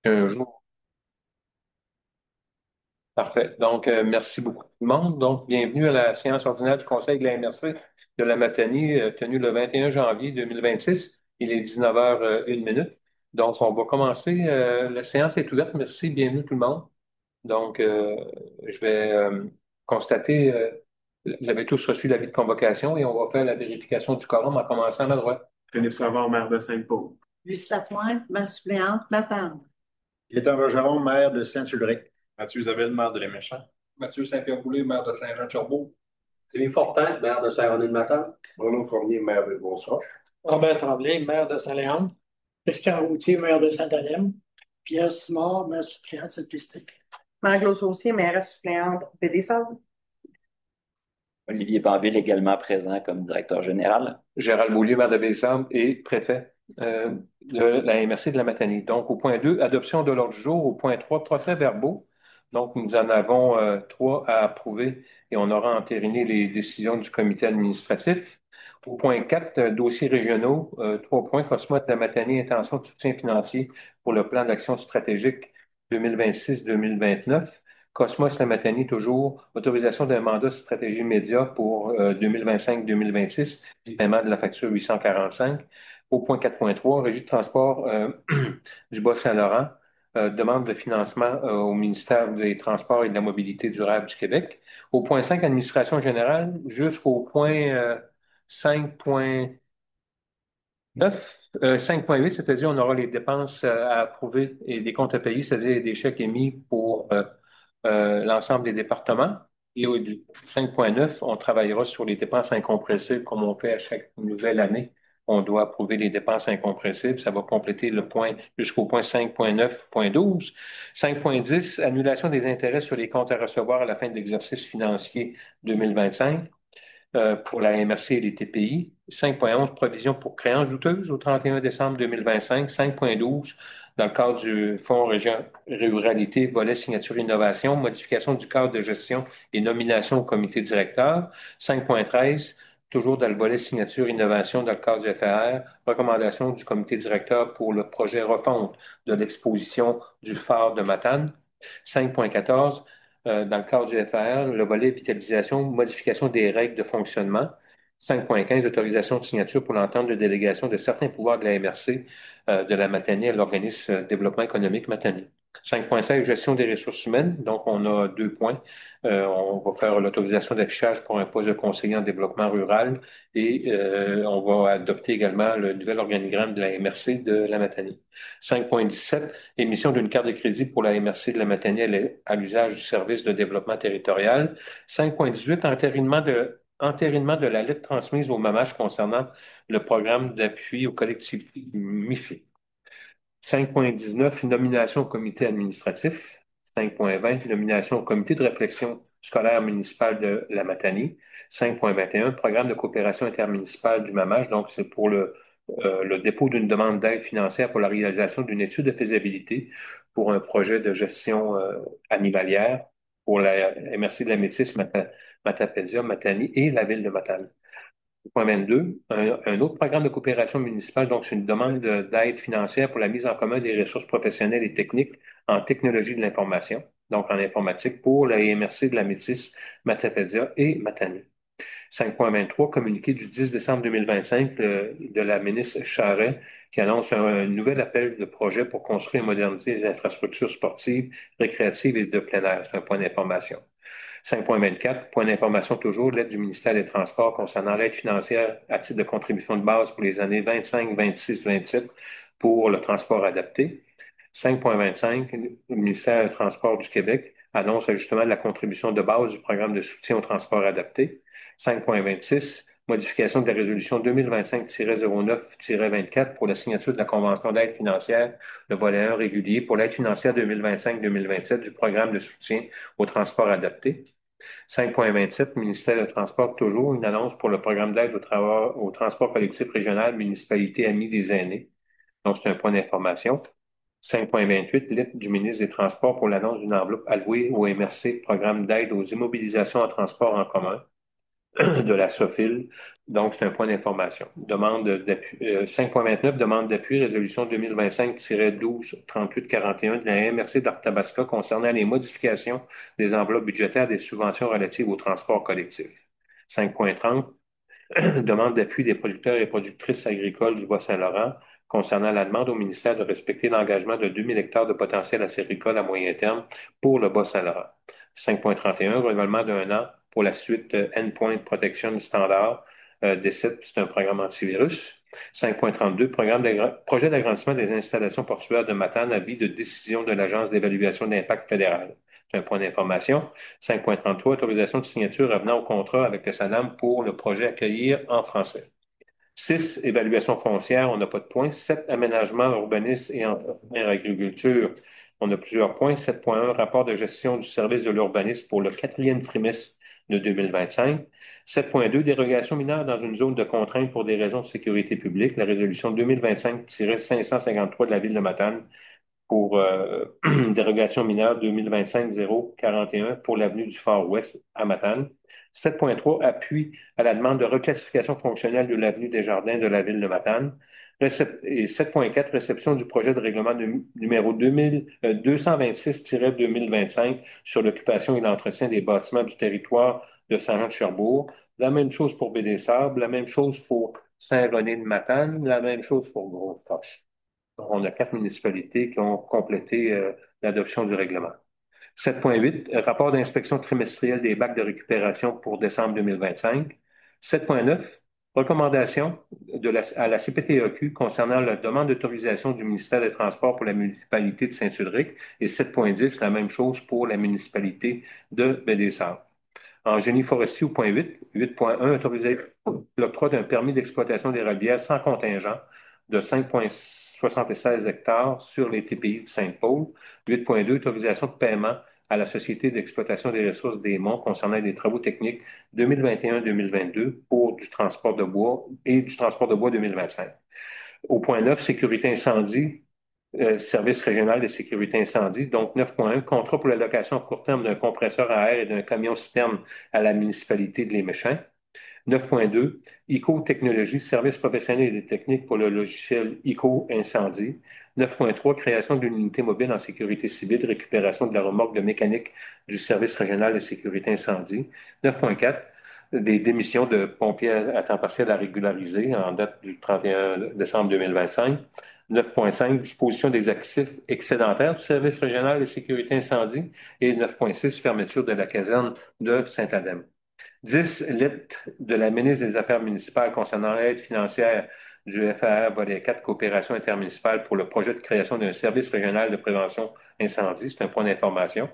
Un jour. Parfait. Donc, merci beaucoup tout le monde. Donc, bienvenue à la séance ordinaire du Conseil de la MRC de la Matanie, tenue le 21 janvier 2026. Il est 19h01. Donc, on va commencer. La séance est ouverte. Merci. Bienvenue tout le monde. Donc, je vais constater, vous avez tous reçu l'avis de convocation et on va faire la vérification du quorum en commençant à ma droite. Philippe Savard, maire de Saint-Paul. Lucie Lapointe, ma suppléante, m'attend. Gaétan Bergeron, maire de Saint-Ulrich. Mathieu Isabelle, maire de Léméchant. Mathieu Saint-Pierre-Boulay, maire de Saint-Jean-de-Charbot. Philippe Fortin, maire de Saint-René-de-Matane. Bruno Fournier, maire de Beauce-Roche. Robert Tremblay, maire de Saint-Léon. Christian Routier, maire de Saint-Alem. Pierre Simard, maire suppléante de cette piste. Marie-Claude Saucier, maire suppléante PDSOL. Olivier Banville également présent comme directeur général. Gérald Beaulieu, maire de Baie-Sabre et préfet de la MRC de la Matanie. Donc, au point 2, adoption de l'ordre du jour. Au point 3, procès-verbaux. Donc, nous en avons trois à approuver et on aura entériné les décisions du comité administratif. Au point 4, dossiers régionaux, 3 points. Cosmo de la Matanie, intention de soutien financier pour le plan d'action stratégique 2026-2029. Cosmos Lamatanie, toujours, autorisation d'un mandat stratégie média pour 2025-2026, paiement de la facture 845. Au point 4.3, Régie de transport du Bas-Saint-Laurent, demande de financement au ministère des Transports et de la Mobilité durable du Québec. Au point 5, administration générale, jusqu'au point 5.9, 5.8, c'est-à-dire on aura les dépenses à approuver et des comptes à payer, c'est-à-dire des chèques émis pour l'ensemble des départements. Et au 5.9, on travaillera sur les dépenses incompressibles comme on fait à chaque nouvelle année. On doit approuver les dépenses incompressibles. Ça va compléter le point jusqu'au point 5.9.12. 5.10, annulation des intérêts sur les comptes à recevoir à la fin de l'exercice financier 2025 pour la MRC et les TPI. 5.11, provision pour créances douteuses au 31 décembre 2025. 5.12, dans le cadre du Fonds Région Ruralité, volet signature innovation, modification du cadre de gestion et nomination au comité directeur. 5.13, toujours dans le volet signature innovation dans le cadre du FAR, recommandation du comité directeur pour le projet refonte de l'exposition du phare de Matane. 5.14, dans le cadre du FAR, le volet vitalisation, modification des règles de fonctionnement. 5.15, autorisation de signature pour l'entente de délégation de certains pouvoirs de la MRC de la Matanie à l'organisme développement économique Matanie. 5.16, gestion des ressources humaines. Donc, on a 2 points. On va faire l'autorisation d'affichage pour un poste de conseiller en développement rural et on va adopter également le nouvel organigramme de la MRC de la Matanie. 5.17, émission d'une carte de crédit pour la MRC de la Matanie à l'usage du service de développement territorial. 5.18, entérinement de la lettre transmise au MAMACH concernant le programme d'appui aux collectivités MIFI. 5.19, nomination au comité administratif. 5.20, nomination au comité de réflexion scolaire municipal de la Matanie. 5.21, programme de coopération intermunicipale du MAMACH. Donc, c'est pour le dépôt d'une demande d'aide financière pour la réalisation d'une étude de faisabilité pour un projet de gestion animalière pour la MRC de la Métis, Matapédia, Matanie et la ville de Matane. Point 22, un autre programme de coopération municipale, donc c'est une demande d'aide financière pour la mise en commun des ressources professionnelles et techniques en technologie de l'information, donc en informatique pour la MRC de la Métis, Matapédia et Matanie. 5.23, communiqué du 10 décembre 2025 de la ministre Charret qui annonce un nouvel appel de projet pour construire et moderniser les infrastructures sportives, récréatives et de plein air. C'est un point d'information. 5.24, point d'information toujours, lettre du ministère des Transports concernant l'aide financière à titre de contribution de base pour les années 25, 26, 27 pour le transport adapté. 5.25, le ministère des Transports du Québec annonce justement la contribution de base du programme de soutien au transport adapté. 5.26, modification de la résolution 2025-09-24 pour la signature de la convention d'aide financière, le volet 1 régulier pour l'aide financière 2025-2027 du programme de soutien au transport adapté. 5.27, ministère des Transports, toujours une annonce pour le programme d'aide au transport collectif régional, municipalité amie des aînés. Donc, c'est un point d'information. 5.28, lettre du ministre des Transports pour l'annonce d'une enveloppe allouée au MRC, programme d'aide aux immobilisations en transport en commun. de la SOFIL. Donc, c'est un point d'information. Demande d'appui, 5.29, demande d'appui, résolution 2025-12-38-41 de la MRC d'Arthabasca concernant les modifications des enveloppes budgétaires des subventions relatives au transport collectif. 5.30, demande d'appui des producteurs et productrices agricoles du Bas-Saint-Laurent concernant la demande au ministère de respecter l'engagement de 2000 hectares de potentiel acéricole à moyen terme pour le Bas-Saint-Laurent. 5.31, renouvellement d'un an pour la suite Endpoint Protection Standard des sites, c'est un programme antivirus. 5.32, projet d'agrandissement des installations portuaires de Matane, avis de décision de l'Agence d'évaluation d'impact fédéral. C'est un point d'information. 5.33, autorisation de signature avenant au contrat avec le SANAM pour le projet Accueillir en français. 6, évaluation foncière, on n'a pas de points. 7, aménagement, urbanisme et agriculture, on a plusieurs points. 7.1, rapport de gestion du service de l'urbanisme pour le 4e trimestre de 2025. 7.2, dérogation mineure dans une zone de contrainte pour des raisons de sécurité publique. La résolution 2025-553 de la Ville de Matane pour dérogation mineure 2025-041 pour l'avenue du Far-Ouest à Matane. 7.3, appui à la demande de reclassification fonctionnelle de l'avenue des Jardins de la Ville de Matane. Et 7.4, réception du projet de règlement numéro 226-2025 sur l'occupation et l'entretien des bâtiments du territoire de Saint-Jean-de-Cherbourg. La même chose pour Baie-des-Sables, la même chose pour Saint-René-de-Matane, la même chose pour Gros-Roches. On a 4 municipalités qui ont complété l'adoption du règlement. 7.8, rapport d'inspection trimestrielle des bacs de récupération pour décembre 2025. 7.9, recommandation à la CPTEQ concernant la demande d'autorisation du ministère des Transports pour la municipalité de Saint-Ulrich et 7.10, la même chose pour la municipalité de Baie-des-Sables. En génie forestier au point 8, 8.1, autoriser l'octroi d'un permis d'exploitation des érablières sans contingent de 5,76 hectares sur les TPI de Saint-Paul. 8.2, autorisation de paiement à la Société d'exploitation des ressources des monts concernant des travaux techniques 2021-2022 pour du transport de bois et du transport de bois 2025. Au point 9, sécurité incendie, service régional de sécurité incendie. Donc 9.1, contrat pour la location à court terme d'un compresseur à air et d'un camion citerne à la municipalité de Les Méchants. 9.2, ICO-technologie, services professionnels et techniques pour le logiciel ICO-incendie. 9.3, création d'une unité mobile en sécurité civile, récupération de la remorque de mécanique du service régional de sécurité incendie. 9.4, des démissions de pompiers à temps partiel à régulariser en date du 31 décembre 2025. 9.5, disposition des actifs excédentaires du service régional de sécurité incendie. Et 9.6, fermeture de la caserne de Saint-Adèle. 10, lettre de la ministre des Affaires municipales concernant l'aide financière du FAR volet 4 coopération intermunicipale pour le projet de création d'un service régional de prévention incendie. C'est un point d'information.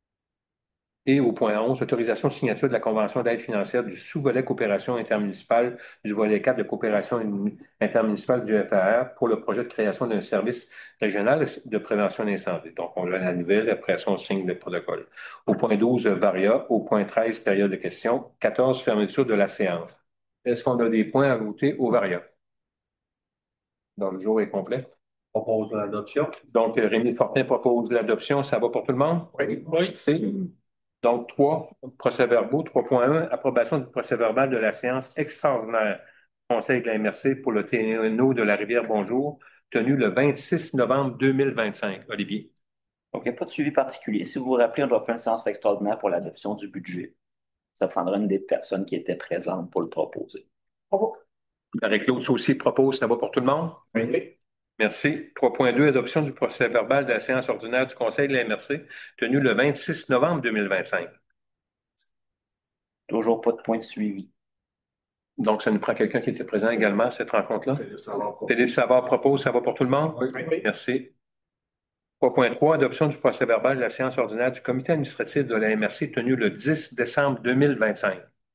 Et au point 11, autorisation de signature de la convention d'aide financière du sous-volet coopération intermunicipale du volet 4 de coopération intermunicipale du FAR pour le projet de création d'un service régional de prévention d'incendie. Donc, on a la nouvelle, après ça, on signe le protocole. Au point 12, Varia. Au point 13, période de questions. 14, fermeture de la séance. Est-ce qu'on a des points à ajouter au Varia? Donc, le jour est complet. Propose l'adoption. Donc, Rémi Fortin propose l'adoption. Ça va pour tout le monde? Oui. C'est donc, 3 procès-verbaux. 3.1, approbation du procès-verbal de la séance extraordinaire Conseil de la MRC pour le TNO de la Rivière-Bonjour, tenue le 26 novembre 2025. Olivier. Donc, il n'y a pas de suivi particulier. Si vous vous rappelez, on doit faire une séance extraordinaire pour l'adoption du budget. Ça prendra une des personnes qui étaient présentes pour le proposer. Marie-Claude aussi propose, ça va pour tout le monde? Oui. Merci. 3.2, adoption du procès-verbal de la séance ordinaire du Conseil de la MRC, tenue le 26 novembre 2025. Toujours pas de point de suivi. Donc, ça nous prend quelqu'un qui était présent également à cette rencontre-là. Philippe Savard. Philippe Savard propose, ça va pour tout le monde? Oui. Merci. 3.3, adoption du procès-verbal de la séance ordinaire du comité administratif de la MRC tenue le 10 décembre 2025.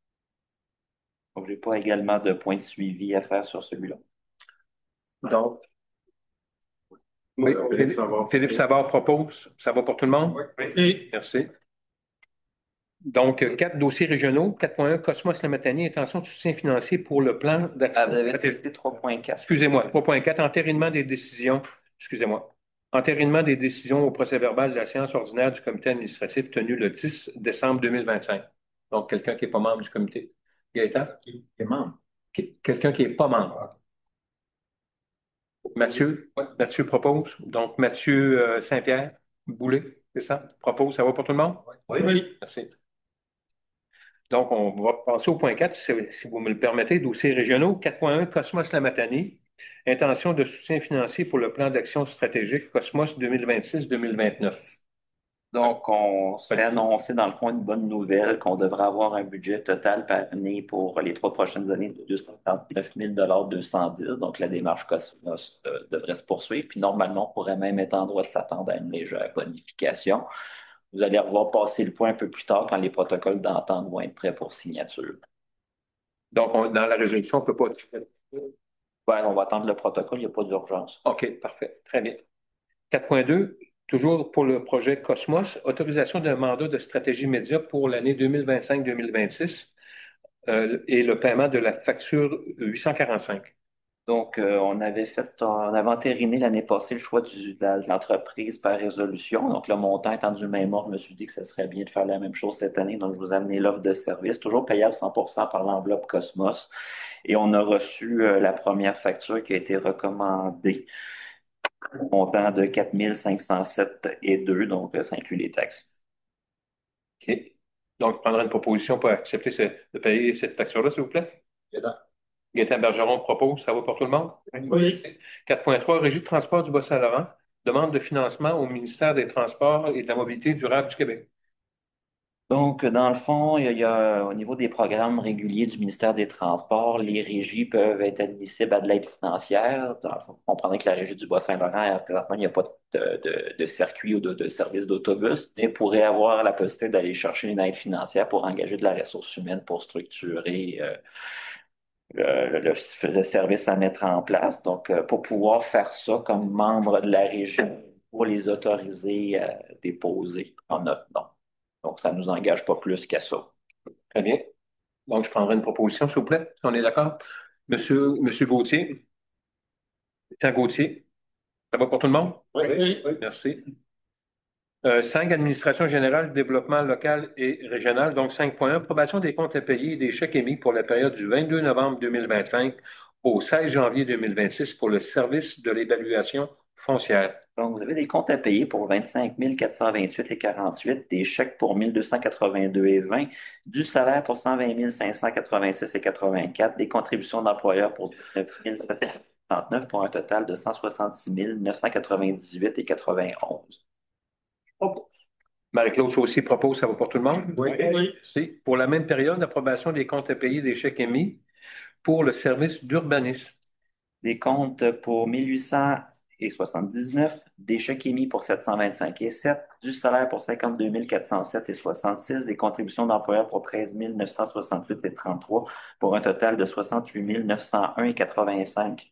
Donc, je n'ai pas également de point de suivi à faire sur celui-là. Donc, oui, Philippe Savard propose, ça va pour tout le monde? Oui. Merci. Donc, 4 dossiers régionaux. 4.1, Cosmos Lamatanie, intention de soutien financier pour le plan d'action. Ah, vous avez traité 3.4. Excusez-moi, 3.4, entérinement des décisions. Excusez-moi. Entérinement des décisions au procès-verbal de la séance ordinaire du comité administratif tenue le 10 décembre 2025. Donc, quelqu'un qui n'est pas membre du comité. Gaëtan? Qui est membre. Quelqu'un qui n'est pas membre. Mathieu? Mathieu propose. Donc, Mathieu Saint-Pierre, Boulay, c'est ça? Propose, ça va pour tout le monde? Oui. Merci. Donc, on va passer au point 4, si vous me le permettez, dossiers régionaux. 4.1, Cosmos Lamatanie. Intention de soutien financier pour le plan d'action stratégique Cosmos 2026-2029. Donc, on se fait annoncer dans le fond une bonne nouvelle qu'on devrait avoir un budget total par année pour les 3 prochaines années de 239 210. Donc, la démarche Cosmos devrait se poursuivre. Puis, normalement, on pourrait même être en droit de s'attendre à une légère bonification. Vous allez revoir passer le point un peu plus tard quand les protocoles d'entente vont être prêts pour signature. Donc, dans la résolution, on ne peut pas. Ouais, on va attendre le protocole, il n'y a pas d'urgence. OK, parfait. Très bien. 4.2, toujours pour le projet Cosmos, autorisation d'un mandat de stratégie média pour l'année 2025-2026 et le paiement de la facture 845. Donc, on avait entériné l'année passée le choix de l'entreprise par résolution. Donc, le montant étant du même ordre, je me suis dit que ce serait bien de faire la même chose cette année. Donc, je vous ai amené l'offre de service, toujours payable 100% par l'enveloppe Cosmos. Et on a reçu la première facture qui a été recommandée, montant de 4 507,2, donc ça inclut les taxes. OK. Donc, je prendrai une proposition pour accepter de payer cette facture-là, s'il vous plaît. Gaëtan Bergeron propose, ça va pour tout le monde? Oui. 4.3, Régie de transport du Bas-Saint-Laurent, demande de financement au ministère des Transports et de la Mobilité durable du Québec. Donc, dans le fond, il y a, au niveau des programmes réguliers du ministère des Transports, les régies peuvent être admissibles à de l'aide financière. Dans le fond, on comprendrait que la régie du Bas-Saint-Laurent, présentement, il n'y a pas de circuit ou de service d'autobus, mais pourrait avoir la possibilité d'aller chercher une aide financière pour engager de la ressource humaine pour structurer le service à mettre en place. Donc, pour pouvoir faire ça comme membre de la région, pour les autoriser à déposer en notre nom. Donc, ça ne nous engage pas plus qu'à ça. Très bien. Donc, je prendrai une proposition, s'il vous plaît, si on est d'accord. Monsieur Gauthier. Christian Gauthier. Ça va pour tout le monde? Oui. Merci. 5, Administration générale, développement local et régional. Donc, 5.1, approbation des comptes à payer et des chèques émis pour la période du 22 novembre 2025 au 16 janvier 2026 pour le service de l'évaluation foncière. Donc, vous avez des comptes à payer pour 25 428,48, des chèques pour 1 282,20, du salaire pour 120 586,84, des contributions d'employeurs pour 19 739 pour un total de 166 998,91. Marie-Claude aussi propose, ça va pour tout le monde? Oui. Merci. Pour la même période, approbation des comptes à payer et des chèques émis pour le service d'urbanisme. Des comptes pour 1879, des chèques émis pour 725,7, du salaire pour 52 407,66, des contributions d'employeurs pour 13 968,33 pour un total de 68 901,85.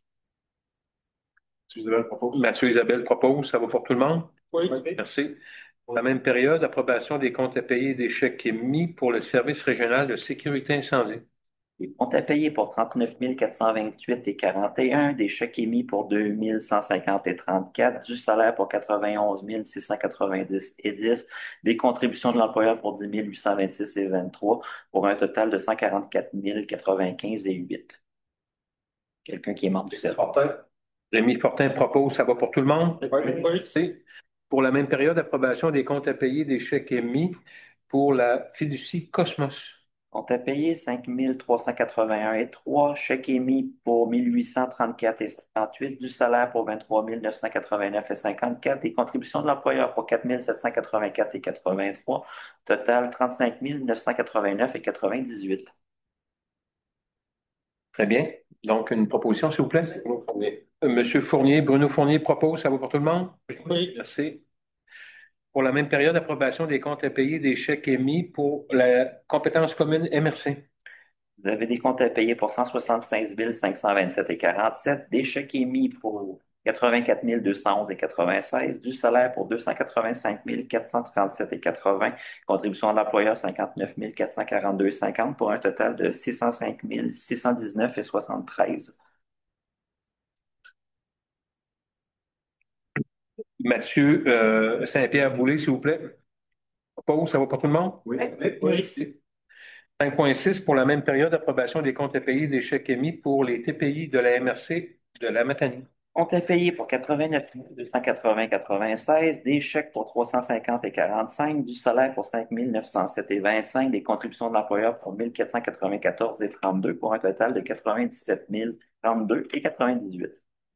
Mathieu Isabelle propose, ça va pour tout le monde? Oui. Merci. Pour la même période, approbation des comptes à payer et des chèques émis pour le service régional de sécurité incendie. Des comptes à payer pour 39 428,41, des chèques émis pour 2 150,34, du salaire pour 91 690,10, des contributions de l'employeur pour 10 826,23, pour un total de 144 095,8. Quelqu'un qui est membre du CERF. Rémi Fortin propose, ça va pour tout le monde? Oui. C'est pour la même période, approbation des comptes à payer, des chèques émis pour la fiducie Cosmos. Compte à payer 5 381,3, chèque émis pour 1 834,58, du salaire pour 23 989,54, des contributions de l'employeur pour 4 784,83, total 35 989,98. Très bien. Donc, une proposition, s'il vous plaît? Monsieur Fournier, Bruno Fournier propose, ça va pour tout le monde? Oui. Merci. Pour la même période, approbation des comptes à payer, des chèques émis pour la compétence commune MRC. Vous avez des comptes à payer pour 176 527,47, des chèques émis pour 84 211,96, du salaire pour 285 437,80, contribution à l'employeur 59 442,50 pour un total de 605 619,73. Mathieu Saint-Pierre Boulay, s'il vous plaît. Propose, ça va pour tout le monde? Oui. 5.6 pour la même période, approbation des comptes à payer des chèques émis pour les TPI de la MRC de la Matanie. Compte à payer pour 89 280,96, des chèques pour 350,45, du salaire pour 5 907,25, des contributions de l'employeur pour 1 494,32 pour un total de 97 032,98.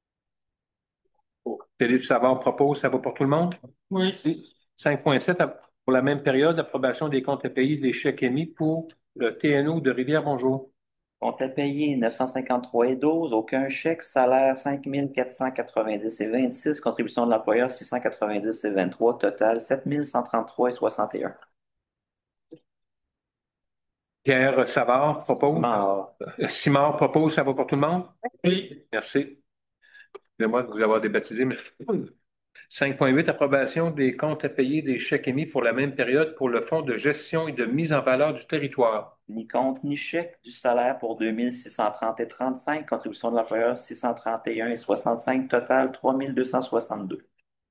Philippe Savard propose, ça va pour tout le monde? Oui. 5.7 pour la même période, approbation des comptes à payer des chèques émis pour le TNO de Rivière-Bonjour. Compte à payer 953,12, aucun chèque, salaire 5 490,26, contribution de l'employeur 690,23, total 7 133,61. Pierre Savard propose. Mort. Simard propose, ça va pour tout le monde? Oui. Merci. Excusez-moi de vous avoir débaptisé, mais 5.8, approbation des comptes à payer des chèques émis pour la même période pour le Fonds de gestion et de mise en valeur du territoire. Ni compte ni chèque, du salaire pour 2 630,35, contribution de l'employeur 631,65, total 3 262.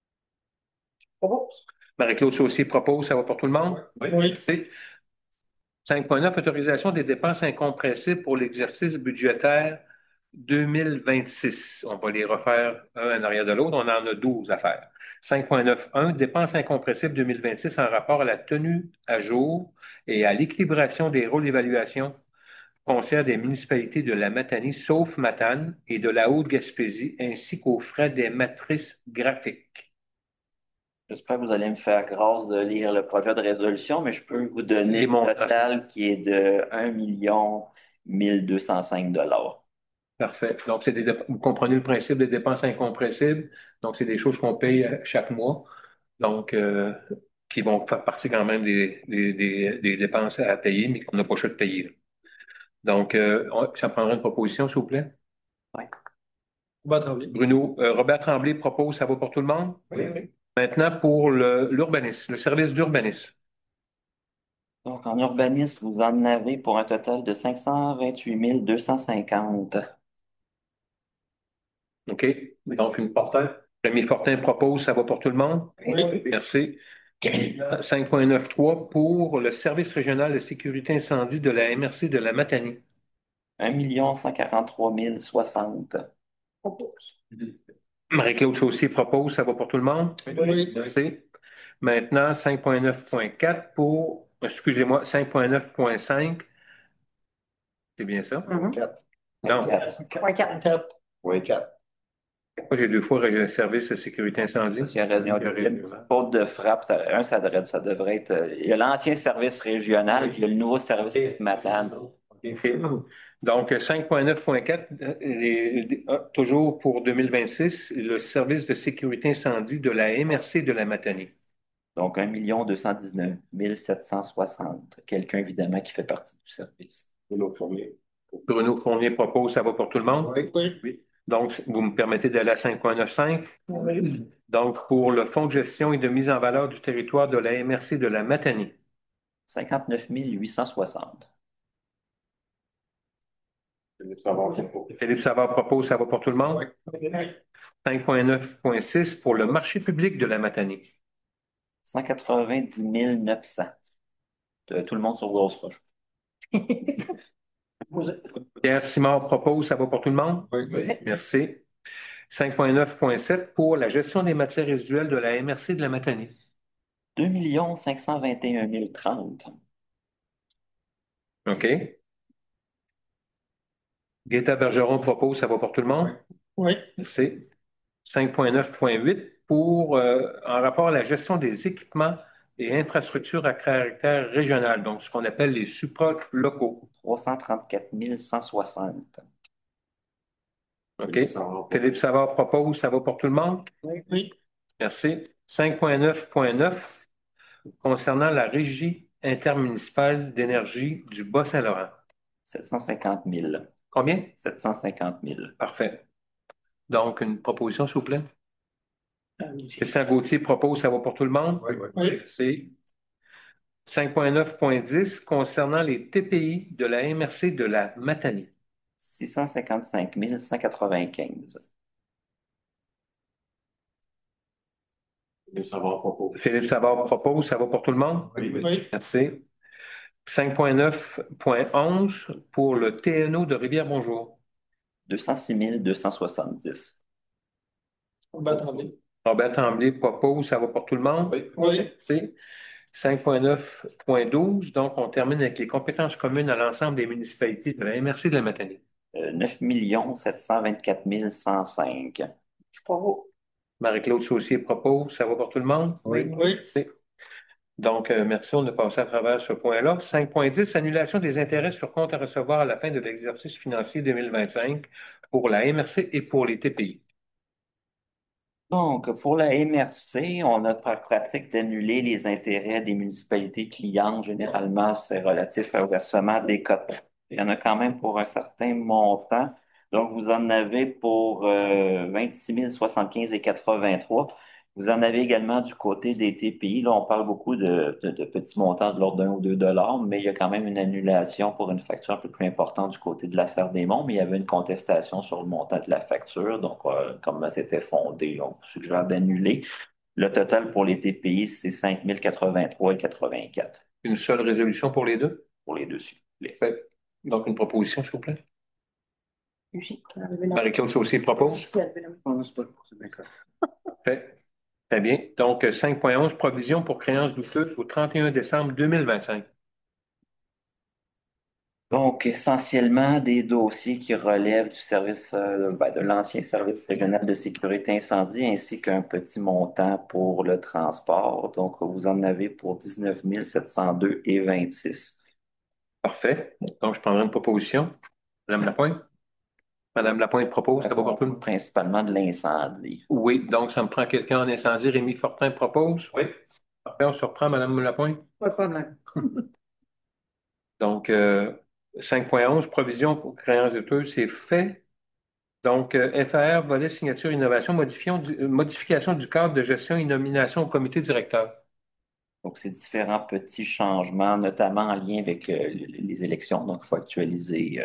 Marie-Claude Saucier propose, ça va pour tout le monde? Oui. Merci. 5.9, autorisation des dépenses incompressibles pour l'exercice budgétaire 2026. On va les refaire un en arrière de l'autre. On en a 12 à faire. 5.9.1, dépenses incompressibles 2026 en rapport à la tenue à jour et à l'équilibration des rôles d'évaluation foncière des municipalités de la Matanie, sauf Matane, et de la Haute-Gaspésie, ainsi qu'aux frais des matrices graphiques. J'espère que vous allez me faire grâce de lire le projet de résolution, mais je peux vous donner Les le montants. total qui est de 1 205 $. Parfait. Donc, vous comprenez le principe des dépenses incompressibles. Donc, c'est des choses qu'on paye chaque mois. Donc, qui vont faire partie quand même des dépenses à payer, mais qu'on n'a pas le choix de payer. Donc, ça prendrait une proposition, s'il vous plaît. Oui. Robert Tremblay propose, ça va pour tout le monde? Oui. Maintenant, pour l'urbanisme, le service d'urbanisme. Donc, en urbanisme, vous en avez pour un total de 528 250. OK? Donc, Rémi Fortin propose, ça va pour tout le monde? Oui. Merci. 5.93 pour le service régional de sécurité incendie de la MRC de la Matanie. 1 143 060. Marie-Claude Chaussier propose, ça va pour tout le monde? Oui. Merci. Maintenant, 5.9.4 pour, excusez-moi, 5.9.5. C'est bien ça? Quatre. Non. Point 4. Oui, quatre. Moi, j'ai deux fois service de sécurité incendie. Il y a une petite faute de frappe. Ça devrait être. Il y a l'ancien service régional, puis il y a le nouveau service Matane. OK. Donc, 5.9.4, toujours pour 2026, le service de sécurité incendie de la MRC de la Matanie. Donc, 1 219 760. Quelqu'un, évidemment, qui fait partie du service. Bruno Fournier. Bruno Fournier propose, ça va pour tout le monde? Oui. Donc, vous me permettez d'aller à 5.95? Oui. Donc, pour le Fonds de gestion et de mise en valeur du territoire de la MRC de la Matanie. 59 860. Philippe Savard propose, ça va pour tout le monde? 5.9.6 pour le marché public de la Matanie. 190 900. Tout le monde sur Grosse Roche. Pierre Simard propose, ça va pour tout le monde? Oui. Merci. 5.9.7 pour la gestion des matières résiduelles de la MRC de la Matanie. 2 521 030. OK. Gaëtan Bergeron propose, ça va pour tout le monde? Oui. Merci. 5.9.8 pour, en rapport à la gestion des équipements et infrastructures à caractère régional, donc ce qu'on appelle les supports locaux. 334 160. OK. Philippe Savard propose, ça va pour tout le monde? Oui. Merci. 5.9.9 concernant la régie intermunicipale d'énergie du Bas-Saint-Laurent. 750 000. Combien? 750 000. Parfait. Donc, une proposition, s'il vous plaît. Christian Gauthier propose, ça va pour tout le monde? Oui. C'est 5.9.10 concernant les TPI de la MRC de la Matanie. 655 195. Philippe Savard propose, ça va pour tout le monde? Oui. Merci. 5.9.11 pour le TNO de Rivière-Bonjour. 206 270. Robert Tremblay. Robert Tremblay propose, ça va pour tout le monde? Oui. C'est 5.9.12. Donc, on termine avec les compétences communes à l'ensemble des municipalités de la MRC de la Matanie. 9 724 105. Je propose. Marie-Claude Saucier propose, ça va pour tout le monde? Oui. C'est- Donc, merci, on a passé à travers ce point-là. 5.10, annulation des intérêts sur compte à recevoir à la fin de l'exercice financier 2025 pour la MRC et pour les TPI. Donc, pour la MRC, on a notre pratique d'annuler les intérêts des municipalités clientes. Généralement, c'est relatif au versement des cotes. Il y en a quand même pour un certain montant. Donc, vous en avez pour 26 075 et 83. Vous en avez également du côté des TPI. Là, on parle beaucoup de petits montants de l'ordre d'1 ou 2 $, mais il y a quand même une annulation pour une facture un peu plus importante du côté de la Serre des Monts, mais il y avait une contestation sur le montant de la facture. Donc, comme c'était fondé, on suggère d'annuler. Le total pour les TPI, c'est 5 083 et 84 Une seule résolution pour les deux? pour les deux, s'il vous plaît. Fait. Donc, une proposition, s'il vous plaît. Lucie, tu as levé la main. Marie-Claude Saucier propose. Tu as levé la main. C'est d'accord. Fait. Très bien. Donc, 5.11, provision pour créances douteuses au 31 décembre 2025. Donc, essentiellement, des dossiers qui relèvent du service, de l'ancien service régional de sécurité incendie, ainsi qu'un petit montant pour le transport. Donc, vous en avez pour 19 702 et 26. Parfait. Donc, je prendrai une proposition. Madame Lapointe? Madame Lapointe propose, ça va pour tout le monde? Principalement de l'incendie. Oui, donc ça me prend quelqu'un en incendie. Rémi Fortin propose. Oui. Parfait, on se reprend, Madame Lapointe. Pas de problème. Donc, 5.11, provision pour créances douteuses, c'est fait. Donc, FAR, volet signature innovation, modification du cadre de gestion et nomination au comité directeur. Donc, c'est différents petits changements, notamment en lien avec les élections. Donc, il faut actualiser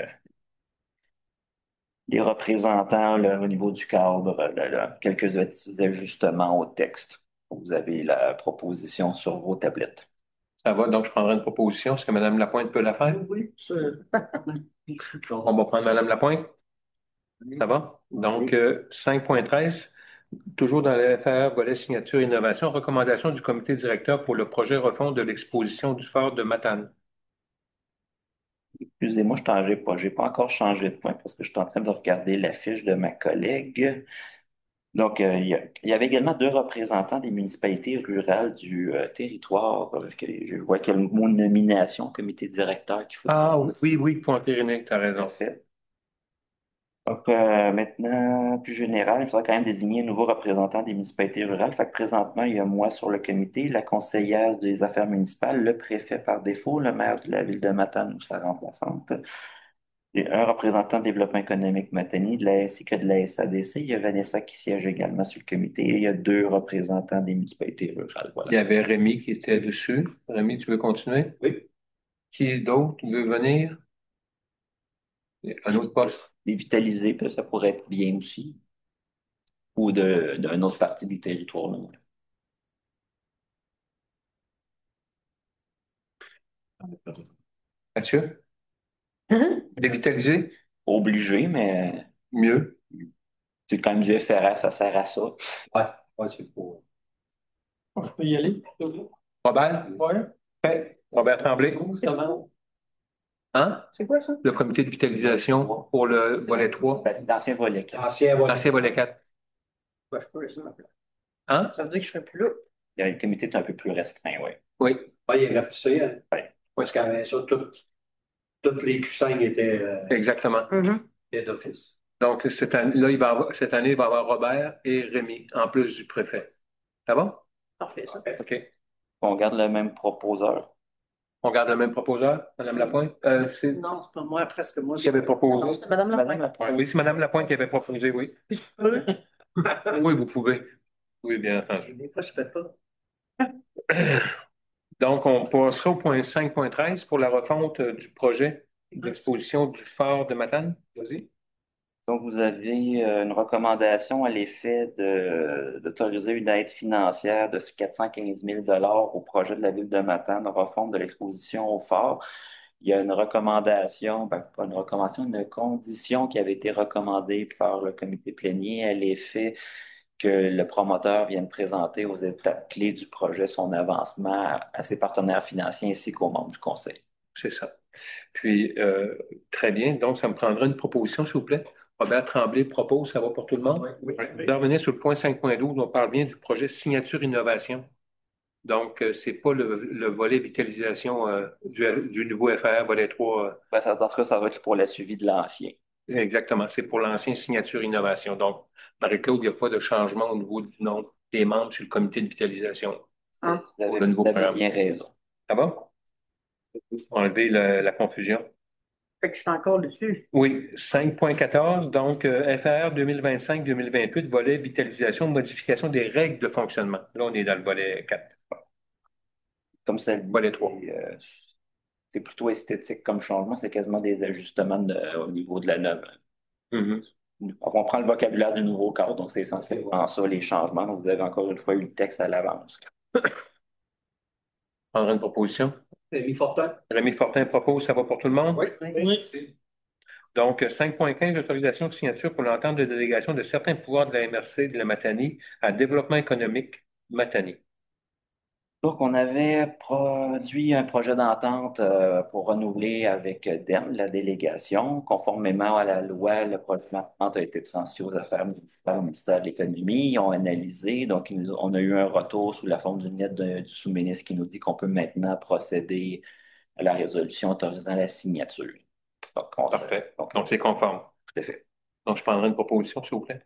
les représentants là, au niveau du cadre, quelques ajustements au texte. Vous avez la proposition sur vos tablettes. Ça va, donc je prendrai une proposition. Est-ce que Mme Lapointe peut la faire? Oui, On va prendre Mme Lapointe. Ça va? Donc, 5.13, toujours dans le FR, volet signature et innovation, recommandation du comité directeur pour le projet refonte de l'exposition du fort de Matane. Excusez-moi, j'ai pas encore changé de point parce que je suis en train de regarder la fiche de ma collègue. Donc, il y avait également 2 représentants des municipalités rurales du territoire. Je vois qu'il y a le mot nomination, comité directeur qu'il faut. Ah oui, oui, point Pyrénées, tu as raison. Parfait. Donc, maintenant, plus général, il faudra quand même désigner un nouveau représentant des municipalités rurales. Fait que présentement, il y a moi sur le comité, la conseillère des affaires municipales, le préfet par défaut, le maire de la ville de Matane ou sa remplaçante, et un représentant de développement économique Matanie, ainsi que de la SADC. Il y a Vanessa qui siège également sur le comité et il y a 2 représentants des municipalités rurales. Il Voilà. y avait Rémi qui était dessus. Rémi, tu veux continuer? Oui. Qui d'autre veut venir? Un autre poste. Dévitaliser, puis ça pourrait être bien aussi. Ou d'une autre partie du territoire. Là. Mathieu? Dévitaliser? Obligé, mais Mieux. c'est quand même du FRS, ça sert à ça. Ouais, c'est pour. Je peux y aller? Robert? Oui. Fait. Robert Tremblay? Hein? C'est quoi ça? Le comité de vitalisation pour le volet 3. Ben, c'est l'ancien volet. Ancien volet. L'ancien volet 4. Ben, je peux laisser ma place. Hein? Ça veut dire que je serai plus là. Le comité est un peu plus restreint, oui. Oui. Ah, il est rafissé, hein? Ouais. Parce qu'avant ça, toutes les Q5 Exactement. étaient d'office. Donc, cette année, cette année, il va y avoir Robert et Rémi, en plus du préfet. Ça va? Parfait, ça. OK. On garde le même proposeur. On garde le même proposeur, Mme Lapointe? C'est Non, c'est pas moi, presque moi. qui avait proposé? Non, c'est Madame Lapointe. Madame Lapointe. Oui, c'est Mme Lapointe qui avait proposé, oui. Puis je peux. Oui, vous pouvez. Oui, bien entendu. Des fois, je peux pas. Donc, on passera au point 5.13 pour la refonte du projet d'exposition du fort de Matane. Vas-y. Donc, vous avez une recommandation à l'effet d'autoriser une aide financière de 415 000 au projet de la Ville de Matane de refonte de l'exposition au phare. Il y a une recommandation, ben, pas une recommandation, une condition qui avait été recommandée par le comité plénier à l'effet que le promoteur vienne présenter aux étapes clés du projet son avancement à ses partenaires financiers ainsi qu'aux membres du conseil. C'est ça. Puis, très bien. Donc, ça me prendra une proposition, s'il vous plaît. Robert Tremblay propose, ça va pour tout le monde? Oui. Je vais revenir sur le point 5.12. On parle bien du projet Signature Innovation. Donc, c'est pas le volet vitalisation du nouveau FR, volet 3. Ben, dans ce cas, ça va être pour le suivi de l'ancien. Exactement. C'est pour l'ancien Signature Innovation. Donc, Marie-Claude, il n'y a pas de changement au niveau du nom des membres sur le comité de vitalisation. Vous Pour le nouveau vous avez programme. bien raison. Ça va? Enlever la confusion. Fait que je suis encore dessus. Oui, 5.14, donc FR 2025-2028, volet vitalisation, modification des règles de fonctionnement. Là, on est dans le volet 4. Comme ça, le dit, Volet 3. c'est plutôt esthétique comme changement, c'est quasiment des ajustements au niveau de la norme. Mhm. On prend le vocabulaire du nouveau cadre, donc c'est essentiellement ça, les changements. Donc, vous avez encore une fois eu le texte à l'avance. Prendra une proposition. Rémi Fortin? Rémi Fortin propose, ça va pour tout le monde? Oui. Oui. Donc, 5.15, autorisation de signature pour l'entente de délégation de certains pouvoirs de la MRC de la Matanie à développement économique Matanie. Donc, on avait produit un projet d'entente pour renouveler avec DEM, la délégation. Conformément à la loi, le projet d'entente a été transmis aux affaires municipales au ministère de l'Économie. Ils ont analysé, donc on a eu un retour sous la forme d'une lettre du sous-ministre qui nous dit qu'on peut maintenant procéder à la résolution autorisant la signature. Donc, Parfait. Donc, c'est conforme. Tout à fait. Donc, je prendrai une proposition, s'il vous plaît.